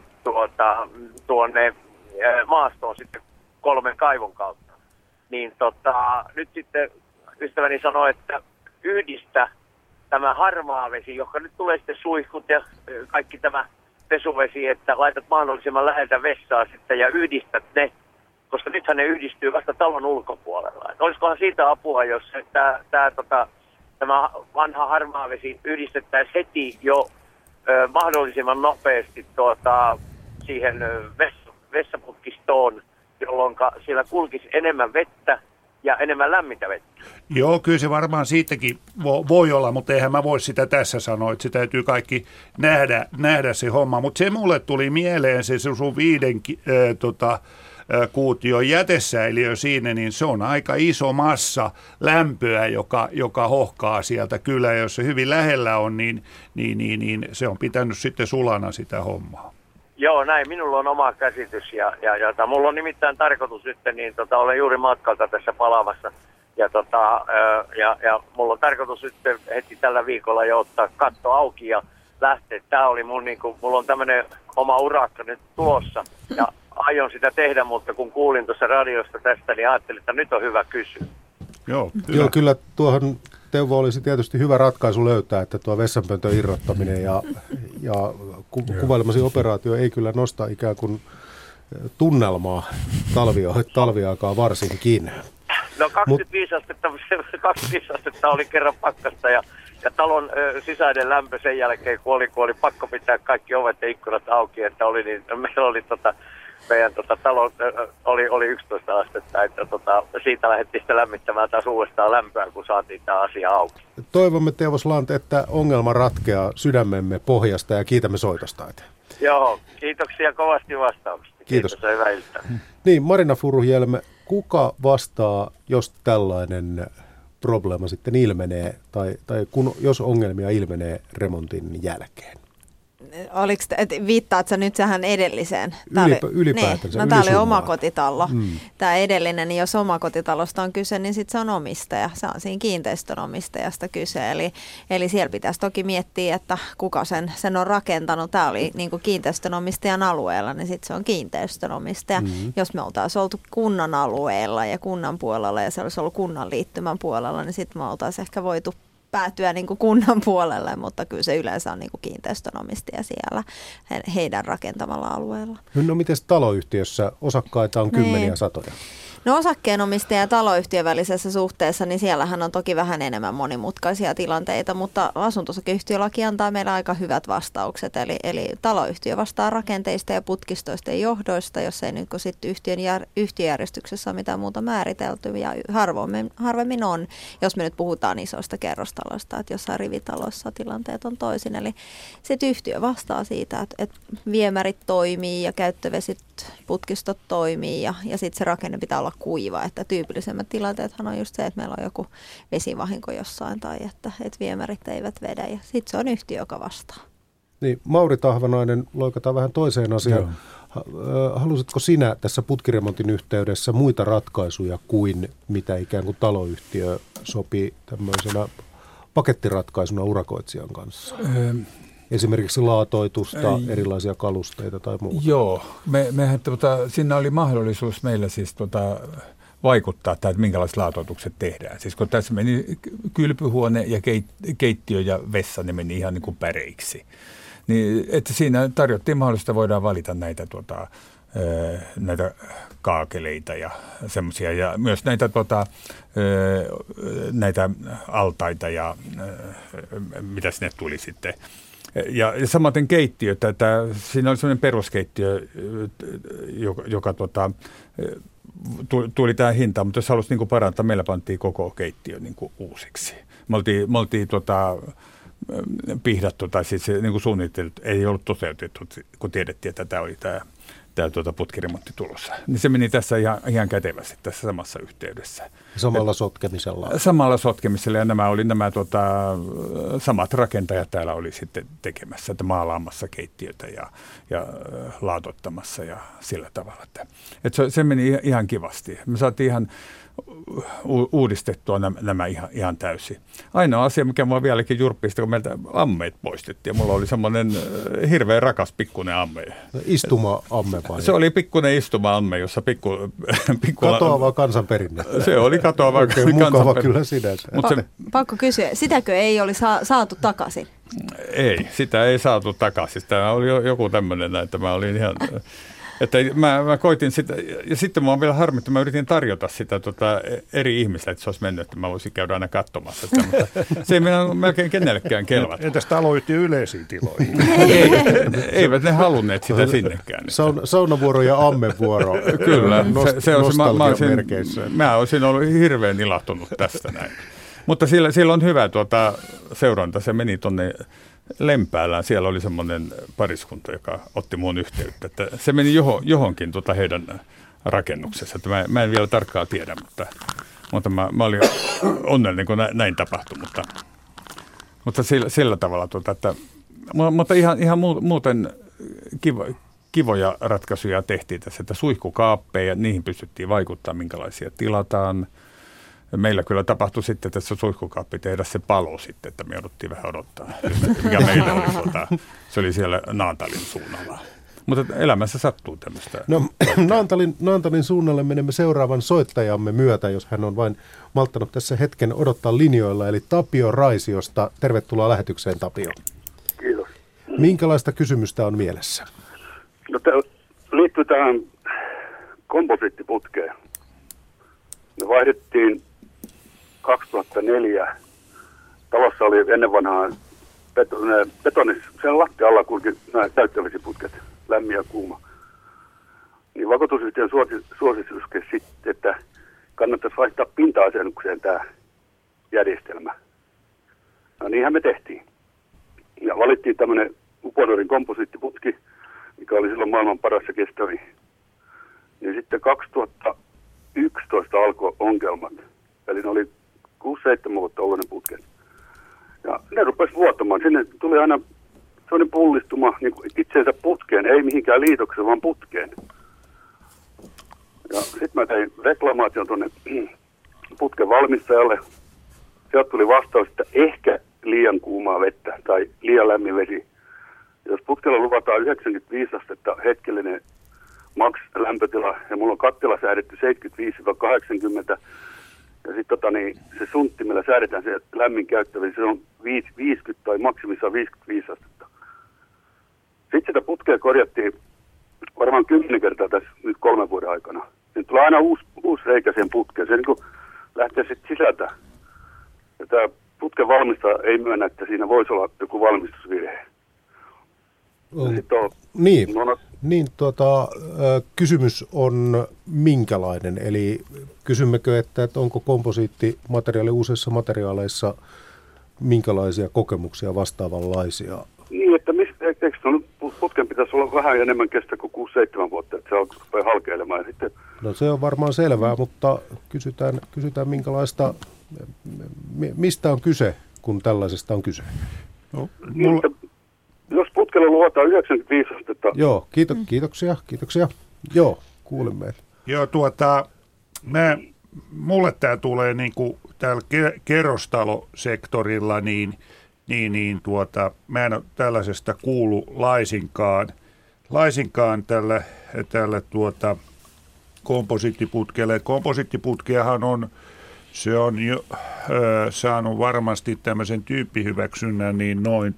tuonne maastoon sitten 3 kaivon kautta. Niin nyt sitten ystäväni sanoi, että yhdistä tämä harmaa vesi, joka nyt tulee sitten suihkut ja kaikki tämä pesuvesi, että laitat mahdollisimman läheltä vessaa sitten ja yhdistät ne, koska nythän ne yhdistyy vasta talon ulkopuolella. Et olisikohan siitä apua, jos tämä vanha harmaa vesi yhdistettäisiin heti jo mahdollisimman nopeasti siihen vessaputkistoon, jolloin siellä kulkisi enemmän vettä ja enemmän lämmintä vettä. Joo, kyllä se varmaan siitäkin voi olla, mutta eihän mä voi sitä tässä sanoa, että se täytyy kaikki nähdä se homma. Mutta se mulle tuli mieleen, se sun 5 kuution jätesäiliö siinä, niin se on aika iso massa lämpöä, joka hohkaa sieltä. Kyllä, jos se hyvin lähellä on, niin se on pitänyt sitten sulana sitä hommaa. Joo, näin. Minulla on oma käsitys ja mulla on nimittäin tarkoitus nyt, niin olen juuri matkalta tässä palaamassa ja mulla on tarkoitus nyt heti tällä viikolla jo ottaa katto auki ja lähteä. Tämä oli mulla on tämmöinen oma urakka nyt tulossa ja aion sitä tehdä, mutta kun kuulin tuossa radiosta tästä, niin ajattelin, että nyt on hyvä kysyä. Joo, kyllä tuohon Teuvo olisi tietysti hyvä ratkaisu löytää, että tuo vessanpöntön irrottaminen ja kuvailemasi operaatio ei kyllä nosta ikään kuin tunnelmaa talviaikaa varsinkin. No 25 astetta oli kerran pakkasta ja Ja talon sisäinen lämpö sen jälkeen, kun oli pakko pitää kaikki ovet ja ikkunat auki, että meillä oli meidän talon oli 11 astetta, että siitä lähdettiin sitten lämmittämään taas uudestaan lämpöä, kun saatiin tämä asia auki. Toivomme, Teuvos Lante, että ongelma ratkeaa sydämemme pohjasta ja kiitämme soitosta. Joo, kiitoksia kovasti vastauksesta. Kiitos. Ja hyvää iltaa. Niin, Marina Furuhielm, kuka vastaa, jos tällainen probleema sitten ilmenee, tai jos ongelmia ilmenee remontin jälkeen? Viittaat sä nyt sähän edelliseen? Ylipäätänsä. Tämä oli omakotitalo. Tämä edellinen, niin jos omakotitalosta on kyse, niin sitten se on omistaja. Se on siinä kiinteistön omistajasta kyse. Eli siellä pitäisi toki miettiä, että kuka sen on rakentanut. Tämä oli niin kuin kiinteistön omistajan alueella, niin sitten se on kiinteistön omistaja. Jos me oltaisiin oltu kunnan alueella ja kunnan puolella ja se olisi ollut kunnan liittymän puolella, niin sitten me oltaisiin ehkä voitu päätyä niin kuin kunnan puolelle, mutta kyllä se yleensä on niin kuin kiinteistönomistaja siellä heidän rakentamalla alueella. No miten taloyhtiössä osakkaita on kymmeniä satoja? No osakkeenomistaja ja taloyhtiön välisessä suhteessa, niin siellähän on toki vähän enemmän monimutkaisia tilanteita, mutta asunto-osakeyhtiölaki antaa meille aika hyvät vastaukset. Eli taloyhtiö vastaa rakenteista ja putkistoista ja johdoista, jos ei nyt sitten yhtiöjärjestyksessä ole mitään muuta määritelty. Ja harvemmin on, jos me nyt puhutaan isoista kerrostaloista, että jossain rivitaloissa tilanteet on toisin. Eli sitten yhtiö vastaa siitä, että viemärit toimii ja käyttövesit, putkistot toimii ja sitten se rakenne pitää olla kuiva, että tyypillisemmät tilanteethan on just se, että meillä on joku vesivahinko jossain tai että viemärit eivät vedä ja sitten se on yhtiö, joka vastaa. Niin, Mauri Tahvanainen, loikataan vähän toiseen asiaan. Halusitko sinä tässä putkiremontin yhteydessä muita ratkaisuja kuin mitä ikään kuin taloyhtiö sopii tämmöisenä pakettiratkaisuna urakoitsijan kanssa? Esimerkiksi laatoitusta, erilaisia kalusteita tai muuta. Joo, mehän siinä oli mahdollisuus meillä siis vaikuttaa, että minkälaiset laatoitukset tehdään. Siis kun tässä meni kylpyhuone ja keittiö ja vessa, ne meni ihan niin kuin päreiksi. Niin, että siinä tarjottiin mahdollista, voidaan valita näitä kaakeleita ja semmoisia ja myös näitä altaita ja mitä sinne tuli sitten. Ja samaten keittiö, siinä oli sellainen peruskeittiö, joka tuli tämä hinta, mutta jos halusi niin parantaa, meillä pantiin koko keittiö niin uusiksi. Me oltiin pihdattu tai siis niin suunniteltu, ei ollut toteutettu, kun tiedettiin, että tämä oli tämä putkiremontti tulossa. Niin se meni tässä ihan kätevästi tässä samassa yhteydessä. Samalla sotkemisella? Samalla sotkemisella ja nämä samat rakentajat täällä oli sitten tekemässä, että maalaamassa keittiötä ja laatottamassa ja sillä tavalla. Että se meni ihan kivasti. Me saatiin ihan uudistettua nämä ihan täysin. Ainoa asia, mikä mua vieläkin jurppista, kun meiltä ammeet poistettiin. Mulla oli semmoinen hirveän rakas pikkuinen amme. Istuma-amme vai? Se oli pikkuinen istuma-amme, jossa katoavaa kansanperinnettä. Se oli katoavaa kansanperinnettä. Mukava kyllä sinänsä. Pakko kysyä, sitäkö ei oli saatu takaisin? Ei, sitä ei saatu takaisin. Tämä oli joku tämmöinen, että mä olin ihan... Että mä koitin sitä, ja sitten mä oon vielä harmittu, mä yritin tarjota sitä eri ihmisille, että se olisi mennyt, että mä voisin käydä aina katsomassa sitä, mutta se ei mennä melkein kenellekään kelvata. Entäs taloyhtiö yleisiin tiloihin? Eivät ne halunneet sitä sinnekään. Saunavuoro ja ammevuoro. Kyllä, se on mä olisin ollut hirveän ilahtunut tästä näin. Mutta sillä on hyvä seuranta, se meni tuonne Lempäälään, siellä oli semmoinen pariskunta, joka otti muun yhteyttä, että se meni johonkin heidän rakennuksessa. Että mä en vielä tarkkaan tiedä, mutta mä olin onnellinen, kun näin tapahtui. Mutta sillä tavalla, mutta ihan muuten kivoja ratkaisuja tehtiin tässä, että suihkukaappeja, niihin pystyttiin vaikuttamaan, minkälaisia tilataan. Meillä kyllä tapahtui sitten tässä suihkukaappi tehdä se palo sitten, että me jouduttiin vähän odottaa, mikä meillä oli. Se oli siellä Naantalin suunnalla. Mutta elämässä sattuu tämmöistä. No Naantalin suunnalle menemme seuraavan soittajamme myötä, jos hän on vain malttanut tässä hetken odottaa linjoilla. Eli Tapio Raisiosta. Tervetuloa lähetykseen, Tapio. Kiitos. Minkälaista kysymystä on mielessä? No liittyy tähän komposiittiputkeen. Me vaihdettiin 2004 talossa oli ennen vanhaa betoni, sen lattia alla kulki nämä täyttävesiputket, lämmin ja kuuma. Niin vakuutusyhtiön suositus sitten, että kannattaisi vaihtaa pinta-asennukseen tämä järjestelmä. No niinhän me tehtiin. Ja valittiin tämmöinen Uponorin komposiittiputki, mikä oli silloin maailman paras ja kestävi. Niin sitten 2011 alkoi ongelmat. Eli ne oli 6-7 vuotta ollut ne putket. Ja ne rupesi vuotamaan. Sinne tuli aina sellainen pullistuma niin itseensä putkeen, ei mihinkään liitokseen, vaan putkeen. Ja sitten mä tein reklamaation tuonne putken valmistajalle. Sieltä tuli vastaus, että ehkä liian kuumaa vettä tai liian lämmin vesi. Jos putkella luvataan 95 astetta hetkellinen max-lämpötila, ja mulla on kattila säädetty 75-80, ja sitten se suntti, millä säädetään se lämmin käyttävä, se on 50 tai maksimissaan 55 astetta. Sitten sitä putkea korjattiin varmaan 10 kertaa tässä nyt 3 vuoden aikana. Sitten tulee aina uusi reikä sen putkeen. Se niin lähtee sitten sisältä. Ja tämä putken valmistaja ei myönnä, että siinä voisi olla joku valmistusvirhe. Kysymys on minkälainen? Eli kysymmekö, että onko komposiittimateriaali uusissa materiaaleissa minkälaisia kokemuksia vastaavanlaisia? Niin, että eikö putken pitäisi olla vähän enemmän kestä kuin 6-7 vuotta, että se alkaa halkeilemaan. Ja sitten... No se on varmaan selvää, mutta kysytään minkälaista, mistä on kyse, kun tällaisesta on kyse? No, jos putkella luvataan 95 astetta. Joo, kiitoksia. Joo, kuulemme. Joo, mulle tämä tulee niinku täällä kerrostalosektorilla, mä en ole tällaisesta kuulu laisinkaan tällä komposiittiputkelle. Komposiittiputkeahan se on jo saanut varmasti tämmöisen tyyppihyväksynnän niin noin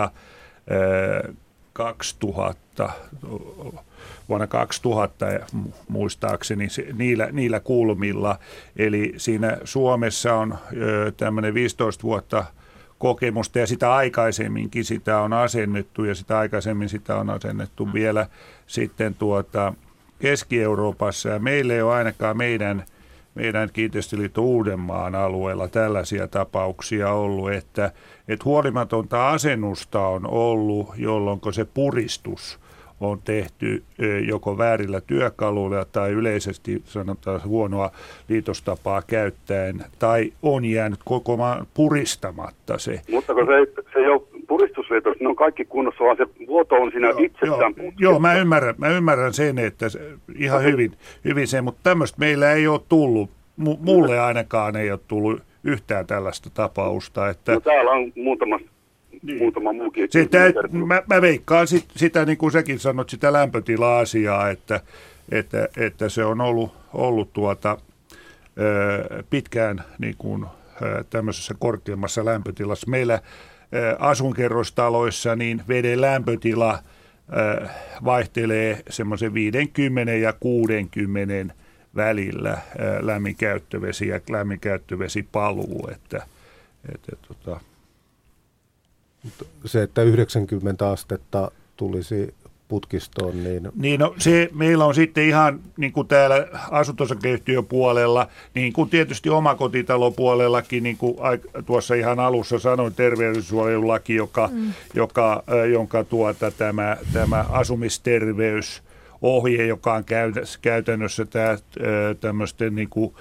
vuonna 2000 muistaakseni niillä kulmilla. Eli siinä Suomessa on tämmöinen 15 vuotta kokemusta ja sitä aikaisemminkin sitä on asennettu ja sitä aikaisemmin sitä on asennettu vielä sitten Keski-Euroopassa ja meillä ei ole ainakaan meidän Kiinteistöliitto Uudenmaan alueella tällaisia tapauksia ollut, että huolimatonta asennusta on ollut, jolloin se puristus on tehty joko väärillä työkaluilla tai yleisesti sanotaan huonoa liitostapaa käyttäen, tai on jäänyt kokonaan puristamatta se. Mutta kun se ei ole puristusliitos, ne on kaikki kunnossa, vaan se vuoto on siinä itsessään. Joo, mä ymmärrän sen, että ihan hyvin se, mutta tämmöistä meillä ei ole tullut, mulle ainakaan ei ole tullut yhtään tällaista tapausta. Että... No täällä on muutama muukin. Mä veikkaan sitä, niin kuin säkin sanot, sitä lämpötila-asiaa, että se on ollut pitkään niin kuin, tämmöisessä korkeammassa lämpötilassa. Meillä asunkerrostaloissa niin veden lämpötila vaihtelee semmoisen 50 ja 60 välillä lämminkäyttövesi ja lämminkäyttövesipaluu, Se, että 90 astetta tulisi putkistoon, niin... No se meillä on sitten ihan niin kuin täällä asunto-osakeyhtiön puolella, niin kuin tietysti omakotitalopuolellakin, niin kuin tuossa ihan alussa sanoin, terveydensuojelulaki, jonka tämä asumisterveysohje, joka on käytännössä tämmöisten niin kuin,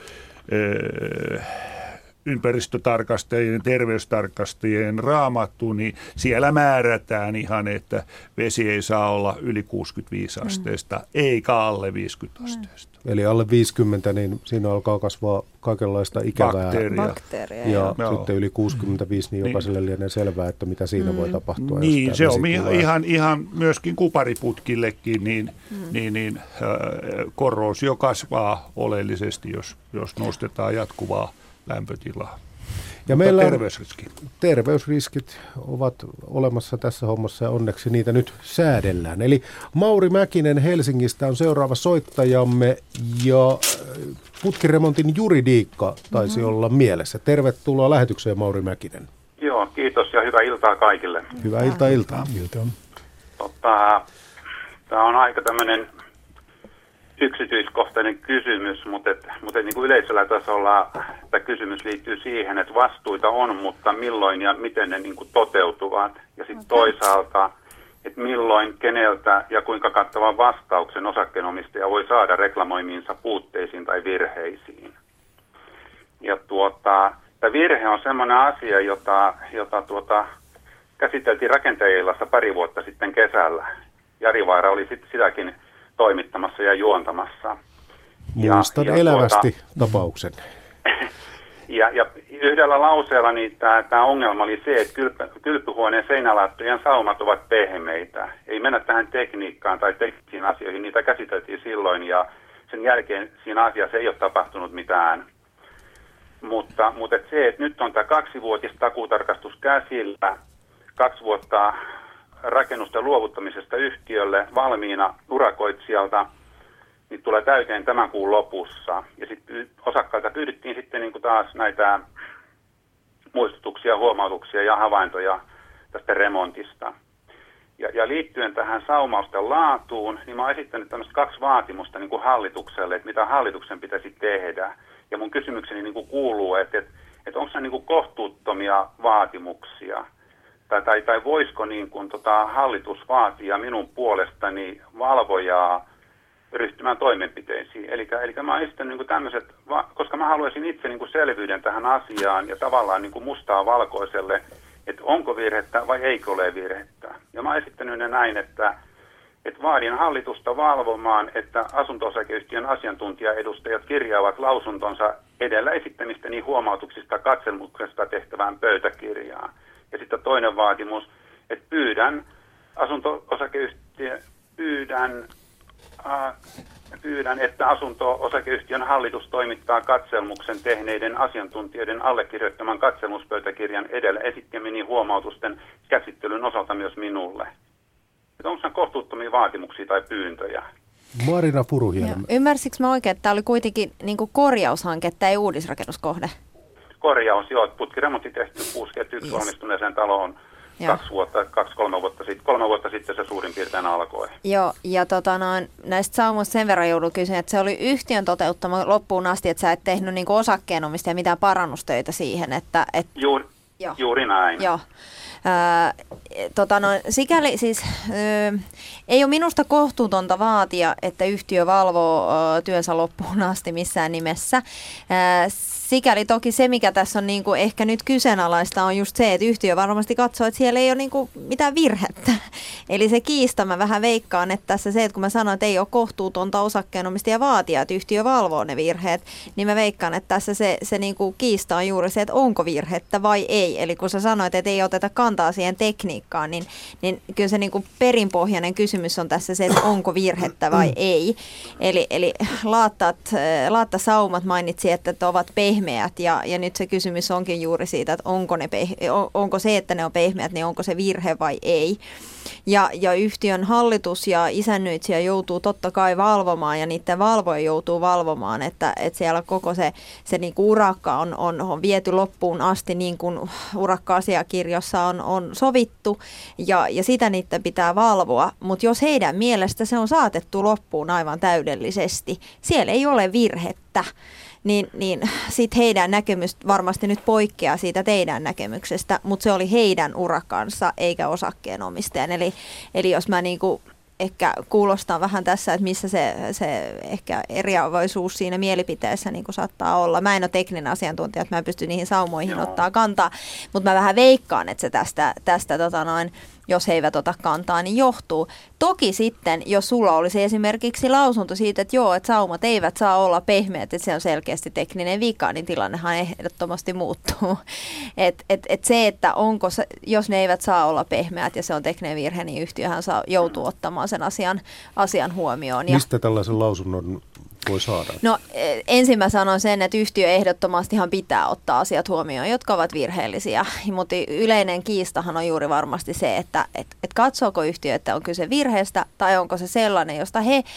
ympäristötarkastajien, terveystarkastajien raamattu, niin siellä määrätään ihan, että vesi ei saa olla yli 65 asteesta, eikä alle 50 asteesta. Eli alle 50, niin siinä alkaa kasvaa kaikenlaista ikävää bakteeria. Ja sitten yli 65, niin jokaiselle lienee selvää, että mitä siinä voi tapahtua. Niin, se on ihan myöskin kupariputkillekin, niin korroosio kasvaa oleellisesti, jos nostetaan jatkuvaa lämpötilaa. Ja meillä terveysriskit ovat olemassa tässä hommassa ja onneksi niitä nyt säädellään. Eli Mauri Mäkinen Helsingistä on seuraava soittajamme ja putkiremontin juridiikka taisi olla mielessä. Tervetuloa lähetykseen, Mauri Mäkinen. Joo, kiitos ja hyvää iltaa kaikille. Hyvää iltaa. Tämä on aika tämmöinen yksityiskohtainen kysymys, mutta niin kuin yleisellä tasolla tämä kysymys liittyy siihen, että vastuita on, mutta milloin ja miten ne niin kuin toteutuvat. Ja sitten toisaalta, että milloin, keneltä ja kuinka kattavan vastauksen osakkeenomistaja voi saada reklamoimiinsa puutteisiin tai virheisiin. Ja tämä virhe on semmoinen asia, jota käsiteltiin rakentajillassa pari vuotta sitten kesällä. Jari Vaara oli sitäkin toimittamassa ja juontamassa. Muistan elävästi tapauksen. Ja yhdellä lauseella niin tämä ongelma oli se, että kylpyhuoneen seinälattojen saumat ovat pehmeitä. Ei mennä tähän tekniikkaan tai teknisiin asioihin, niitä käsiteltiin silloin ja sen jälkeen siinä asiassa ei ole tapahtunut mitään. Mutta se, että nyt on tämä 2-vuotis takuutarkastus käsillä, 2 vuotta rakennusten luovuttamisesta yhtiölle valmiina urakoitsijalta, niin tulee täyteen tämän kuun lopussa. Ja sitten osakkailta pyydettiin sitten niin kuin taas näitä muistutuksia, huomautuksia ja havaintoja tästä remontista. Ja liittyen tähän saumausten laatuun, niin mä oon esittänyt tämmöistä 2 vaatimusta niin kuin hallitukselle, että mitä hallituksen pitäisi tehdä. Ja mun kysymykseni niin kuin kuuluu, että onko se niin kuin kohtuuttomia vaatimuksia? Tai voisiko niin kuin, hallitus vaatia minun puolestani valvojaa ryhtymään toimenpiteisiin? Eli mä oon esittänyt niin tämmöiset, koska mä haluaisin itse niin kuin selvyyden tähän asiaan ja tavallaan niin kuin mustaa valkoiselle, että onko virhettä vai eikö ole virhettä. Ja mä oon esittänyt ne näin, että vaadin hallitusta valvomaan, että asunto-osakeyhtiön asiantuntijaedustajat kirjaavat lausuntonsa edellä esittämistäni huomautuksista katselmuksesta tehtävään pöytäkirjaan. Ja sitten toinen vaatimus, että pyydän, että asunto-osakeyhtiön hallitus toimittaa katselmuksen tehneiden asiantuntijoiden allekirjoittaman katselmuspöytäkirjan edellä esittämieni huomautusten käsittelyn osalta myös minulle. Että onko se kohtuuttomia vaatimuksia tai pyyntöjä? Marina Furuhielm. Ymmärsikö mä oikein, että tämä oli kuitenkin niin kuin korjaushanke, että ei uudisrakennuskohde? Korjaus, joo. Putkiremontti tehty 61 valmistuneeseen taloon 3 vuotta sitten se suurin piirtein alkoi. Joo, ja näistä saumoista sen verran joudun kysyä, että se oli yhtiön toteuttama loppuun asti, että sä et tehnyt niin kuin osakkeenomistaja mitään parannustöitä siihen, että... Juuri näin. Joo. Sikäli siis ei ole minusta kohtuutonta vaatia, että yhtiö valvoo työnsä loppuun asti missään nimessä. Sikäli toki se, mikä tässä on niin kuin ehkä nyt kyseenalaista, on just se, että yhtiö varmasti katsoo, että siellä ei ole niin kuin mitään virhettä. Eli se kiista mä vähän veikkaan, että tässä se, että kun mä sanon, että ei ole kohtuutonta osakkeenomistaja vaatia, että yhtiö valvoo ne virheet, niin mä veikkaan, että tässä se niin kuin kiista on juuri se, että onko virhettä vai ei. Eli kun sä sanoit, että ei oteta kantaa siihen tekniikkaan, niin kyllä se niin kuin perinpohjainen kysymys on tässä se, että onko virhettä vai ei. Eli laattasaumat mainitsi, että ovat pehmeät ja nyt se kysymys onkin juuri siitä, että onko se, että ne on pehmeät, niin onko se virhe vai ei. Ja yhtiön hallitus ja isännöitsijä joutuu totta kai valvomaan ja niiden valvoja joutuu valvomaan, että siellä koko se niinku urakka on viety loppuun asti niin kuin urakka-asiakirjassa on sovittu ja sitä niiden pitää valvoa. Mutta jos heidän mielestä se on saatettu loppuun aivan täydellisesti, siellä ei ole virhettä. Niin sitten heidän näkemys varmasti nyt poikkeaa siitä teidän näkemyksestä, mutta se oli heidän urakansa eikä osakkeenomistajan. Eli jos mä niinku ehkä kuulostan vähän tässä, että missä se ehkä eriarvoisuus siinä mielipiteessä niinku saattaa olla. Mä en ole tekninen asiantuntija, että mä en pysty niihin saumoihin ottaa kantaa, mutta mä vähän veikkaan, että se tästä jos he eivät ota kantaa, niin johtuu. Toki sitten, jos sulla olisi esimerkiksi lausunto siitä, että joo, että saumat eivät saa olla pehmeät, että se on selkeästi tekninen vika, niin tilannehan ehdottomasti muuttuu. Et se, että jos ne eivät saa olla pehmeät ja se on tekninen virhe, niin yhtiöhän joutuu ottamaan sen asian huomioon. Mistä tällaisen lausunnon voi saada? No ensin mä sanon sen, että yhtiö ehdottomastihan pitää ottaa asiat huomioon, jotka ovat virheellisiä, mutta yleinen kiistahan on juuri varmasti se, että katsooko yhtiö, että on kyse virheestä tai onko se sellainen, josta he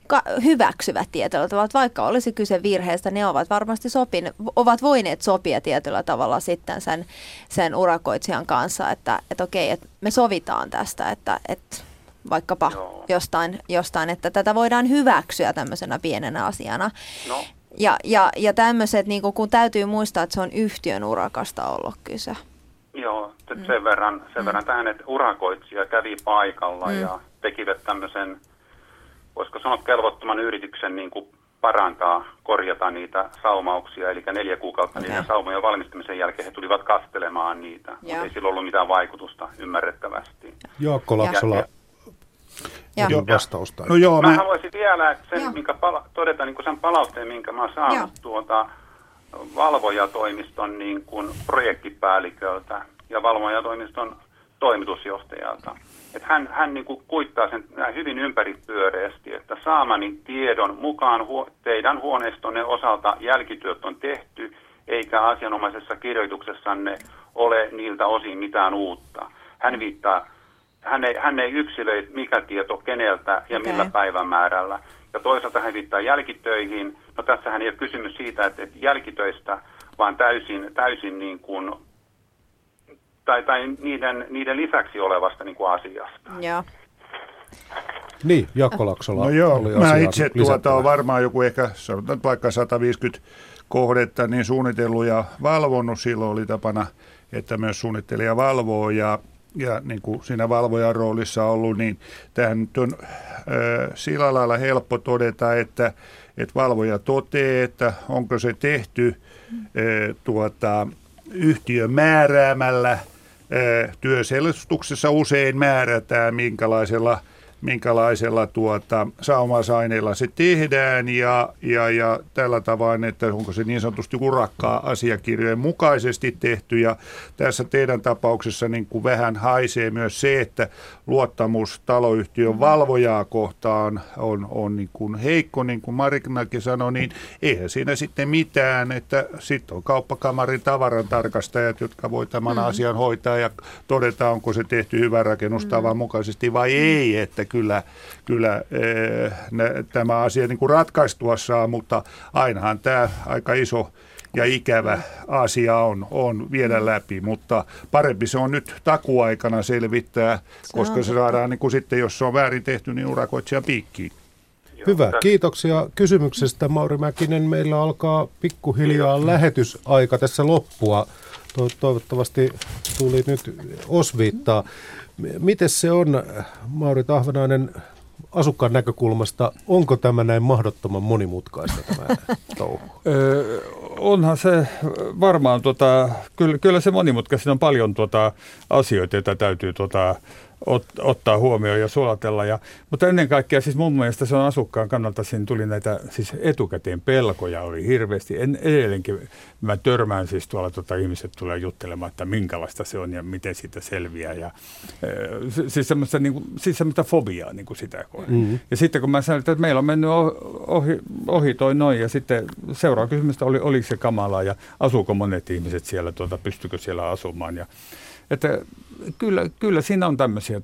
hyväksyvät tietyllä tavalla. Vaikka olisi kyse virheestä, ne ovat varmasti ovat voineet sopia tietyllä tavalla sitten sen urakoitsijan kanssa, että okei, että me sovitaan tästä, että vaikkapa jostain, että tätä voidaan hyväksyä tämmöisenä pienenä asiana. No. Ja tämmöiset, niin kun täytyy muistaa, että se on yhtiön urakasta ollut kyse. Joo, sen verran tähän, että urakoitsija kävi paikalla ja tekivät tämmöisen, voisiko sanoa kelvottoman yrityksen niin kuin korjata niitä saumauksia, eli 4 kuukautta niiden saumojen valmistamisen jälkeen he tulivat kastelemaan niitä, mutta ei sillä ollut mitään vaikutusta ymmärrettävästi. Jaakko Laaksola. Vastausta. No joo, mä haluaisin vielä että todeta niin kuin sen palautteen, minkä mä oon saanut valvojatoimiston niin kuin projektipäälliköltä ja valvojatoimiston toimitusjohtajalta. Että hän niin kuin kuittaa sen hyvin ympäripyöreästi, että saamani tiedon mukaan teidän huoneistonne osalta jälkityöt on tehty, eikä asianomaisessa kirjoituksessanne ole niiltä osin mitään uutta. Hän ei yksilöi mikä tieto keneltä ja millä päivämäärällä. Ja toisaalta hän viittaa jälkitöihin. No tässähän ei ole kysymys siitä, että jälkitöistä, vaan täysin niin kuin, tai niiden lisäksi olevasta niin kuin asiasta. Joo. Niin, Jaakko Laaksola. No joo, mä itse on varmaan joku ehkä, sanotaan vaikka 150 kohdetta, niin suunnitellut ja valvonnut. Silloin oli tapana, että myös suunnittelija valvoo ja niin kuin siinä valvojan roolissa ollut, niin tämähän nyt on sillä lailla helppo todeta, että valvoja toteaa, että onko se tehty yhtiön määräämällä. Työselvityksessä usein määrätään, minkälaisella saumausaineella se tehdään ja tällä tavoin, että onko se niin sanotusti urakkaa asiakirjojen mukaisesti tehty. Ja tässä teidän tapauksessa niin kuin vähän haisee myös se, että luottamus taloyhtiön valvojaa kohtaan on niin kuin heikko, niin kuin Mariknakin sanoi, niin eihän siinä sitten mitään, että sitten on kauppakamarin tavarantarkastajat, jotka voi tämän asian hoitaa ja todeta, onko se tehty hyvän rakennustavan mukaisesti vai ei, että kyllä tämä asia niin kuin ratkaistua saa, mutta ainahan tämä aika iso ja ikävä asia on viedä läpi, mutta parempi se on nyt takuaikana selvittää, koska se saadaan niin kuin sitten, jos se on väärin tehty, niin urakoitsijan piikkiin. Hyvä, kiitoksia kysymyksestä, Mauri Mäkinen. Meillä alkaa pikkuhiljaa lähetysaika tässä loppua. Toivottavasti tuli nyt osviittaa. Miten se on, Mauri Tahvanainen, asukkaan näkökulmasta, onko tämä näin mahdottoman monimutkaista tämä touhu? Onhan se varmaan, kyllä se monimutkaista, siinä on paljon asioita, joita täytyy ottaa huomioon ja sulatella. Mutta ennen kaikkea siis mun mielestä se on asukkaan kannalta, siinä tuli näitä siis etukäteen pelkoja oli hirveästi. Edelleenkin mä törmään siis tuolla ihmiset tulee juttelemaan, että minkälaista se on ja miten siitä selviää. Ja, siis semmoista fobiaa niin kuin sitä koen. Mm-hmm. Ja sitten kun mä sanoin, että meillä on mennyt ohi toi noin ja sitten seuraava kysymys oli, oliko se kamalaa ja asuuko monet ihmiset siellä, pystykö siellä asumaan ja että kyllä siinä on tämmöisiä,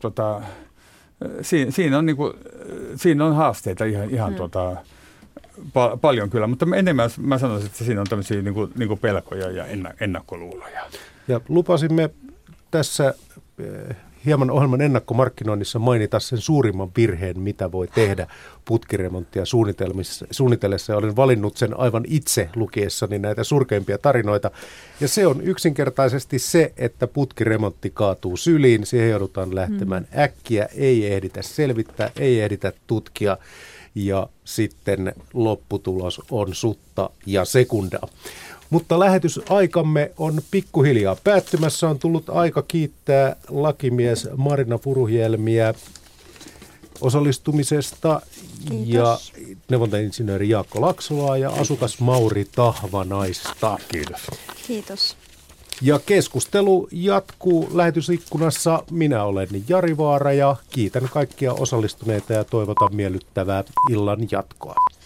siinä on haasteita ihan paljon kyllä, mutta enemmän mä sanoisin, että siinä on tämmöisiä niin kuin pelkoja ja ennakkoluuloja. Ja lupasimme tässä hieman ohjelman ennakkomarkkinoinnissa mainita sen suurimman virheen, mitä voi tehdä putkiremonttia suunnitellessa. Olen valinnut sen aivan itse lukiessani näitä surkeimpia tarinoita. Ja se on yksinkertaisesti se, että putkiremontti kaatuu syliin. Siihen joudutaan lähtemään äkkiä, ei ehditä selvittää, ei ehditä tutkia. Ja sitten lopputulos on sutta ja sekundaa. Mutta lähetysaikamme on pikkuhiljaa päättymässä. On tullut aika kiittää lakimies Marina Furuhielmiä osallistumisesta. Kiitos. Ja neuvontainsinööri Jaakko Laaksolaa ja asukas Mauri Tahvanaista. Kiitos. Kiitos. Ja keskustelu jatkuu lähetysikkunassa. Minä olen Jari Vaara ja kiitän kaikkia osallistuneita ja toivotan miellyttävää illan jatkoa.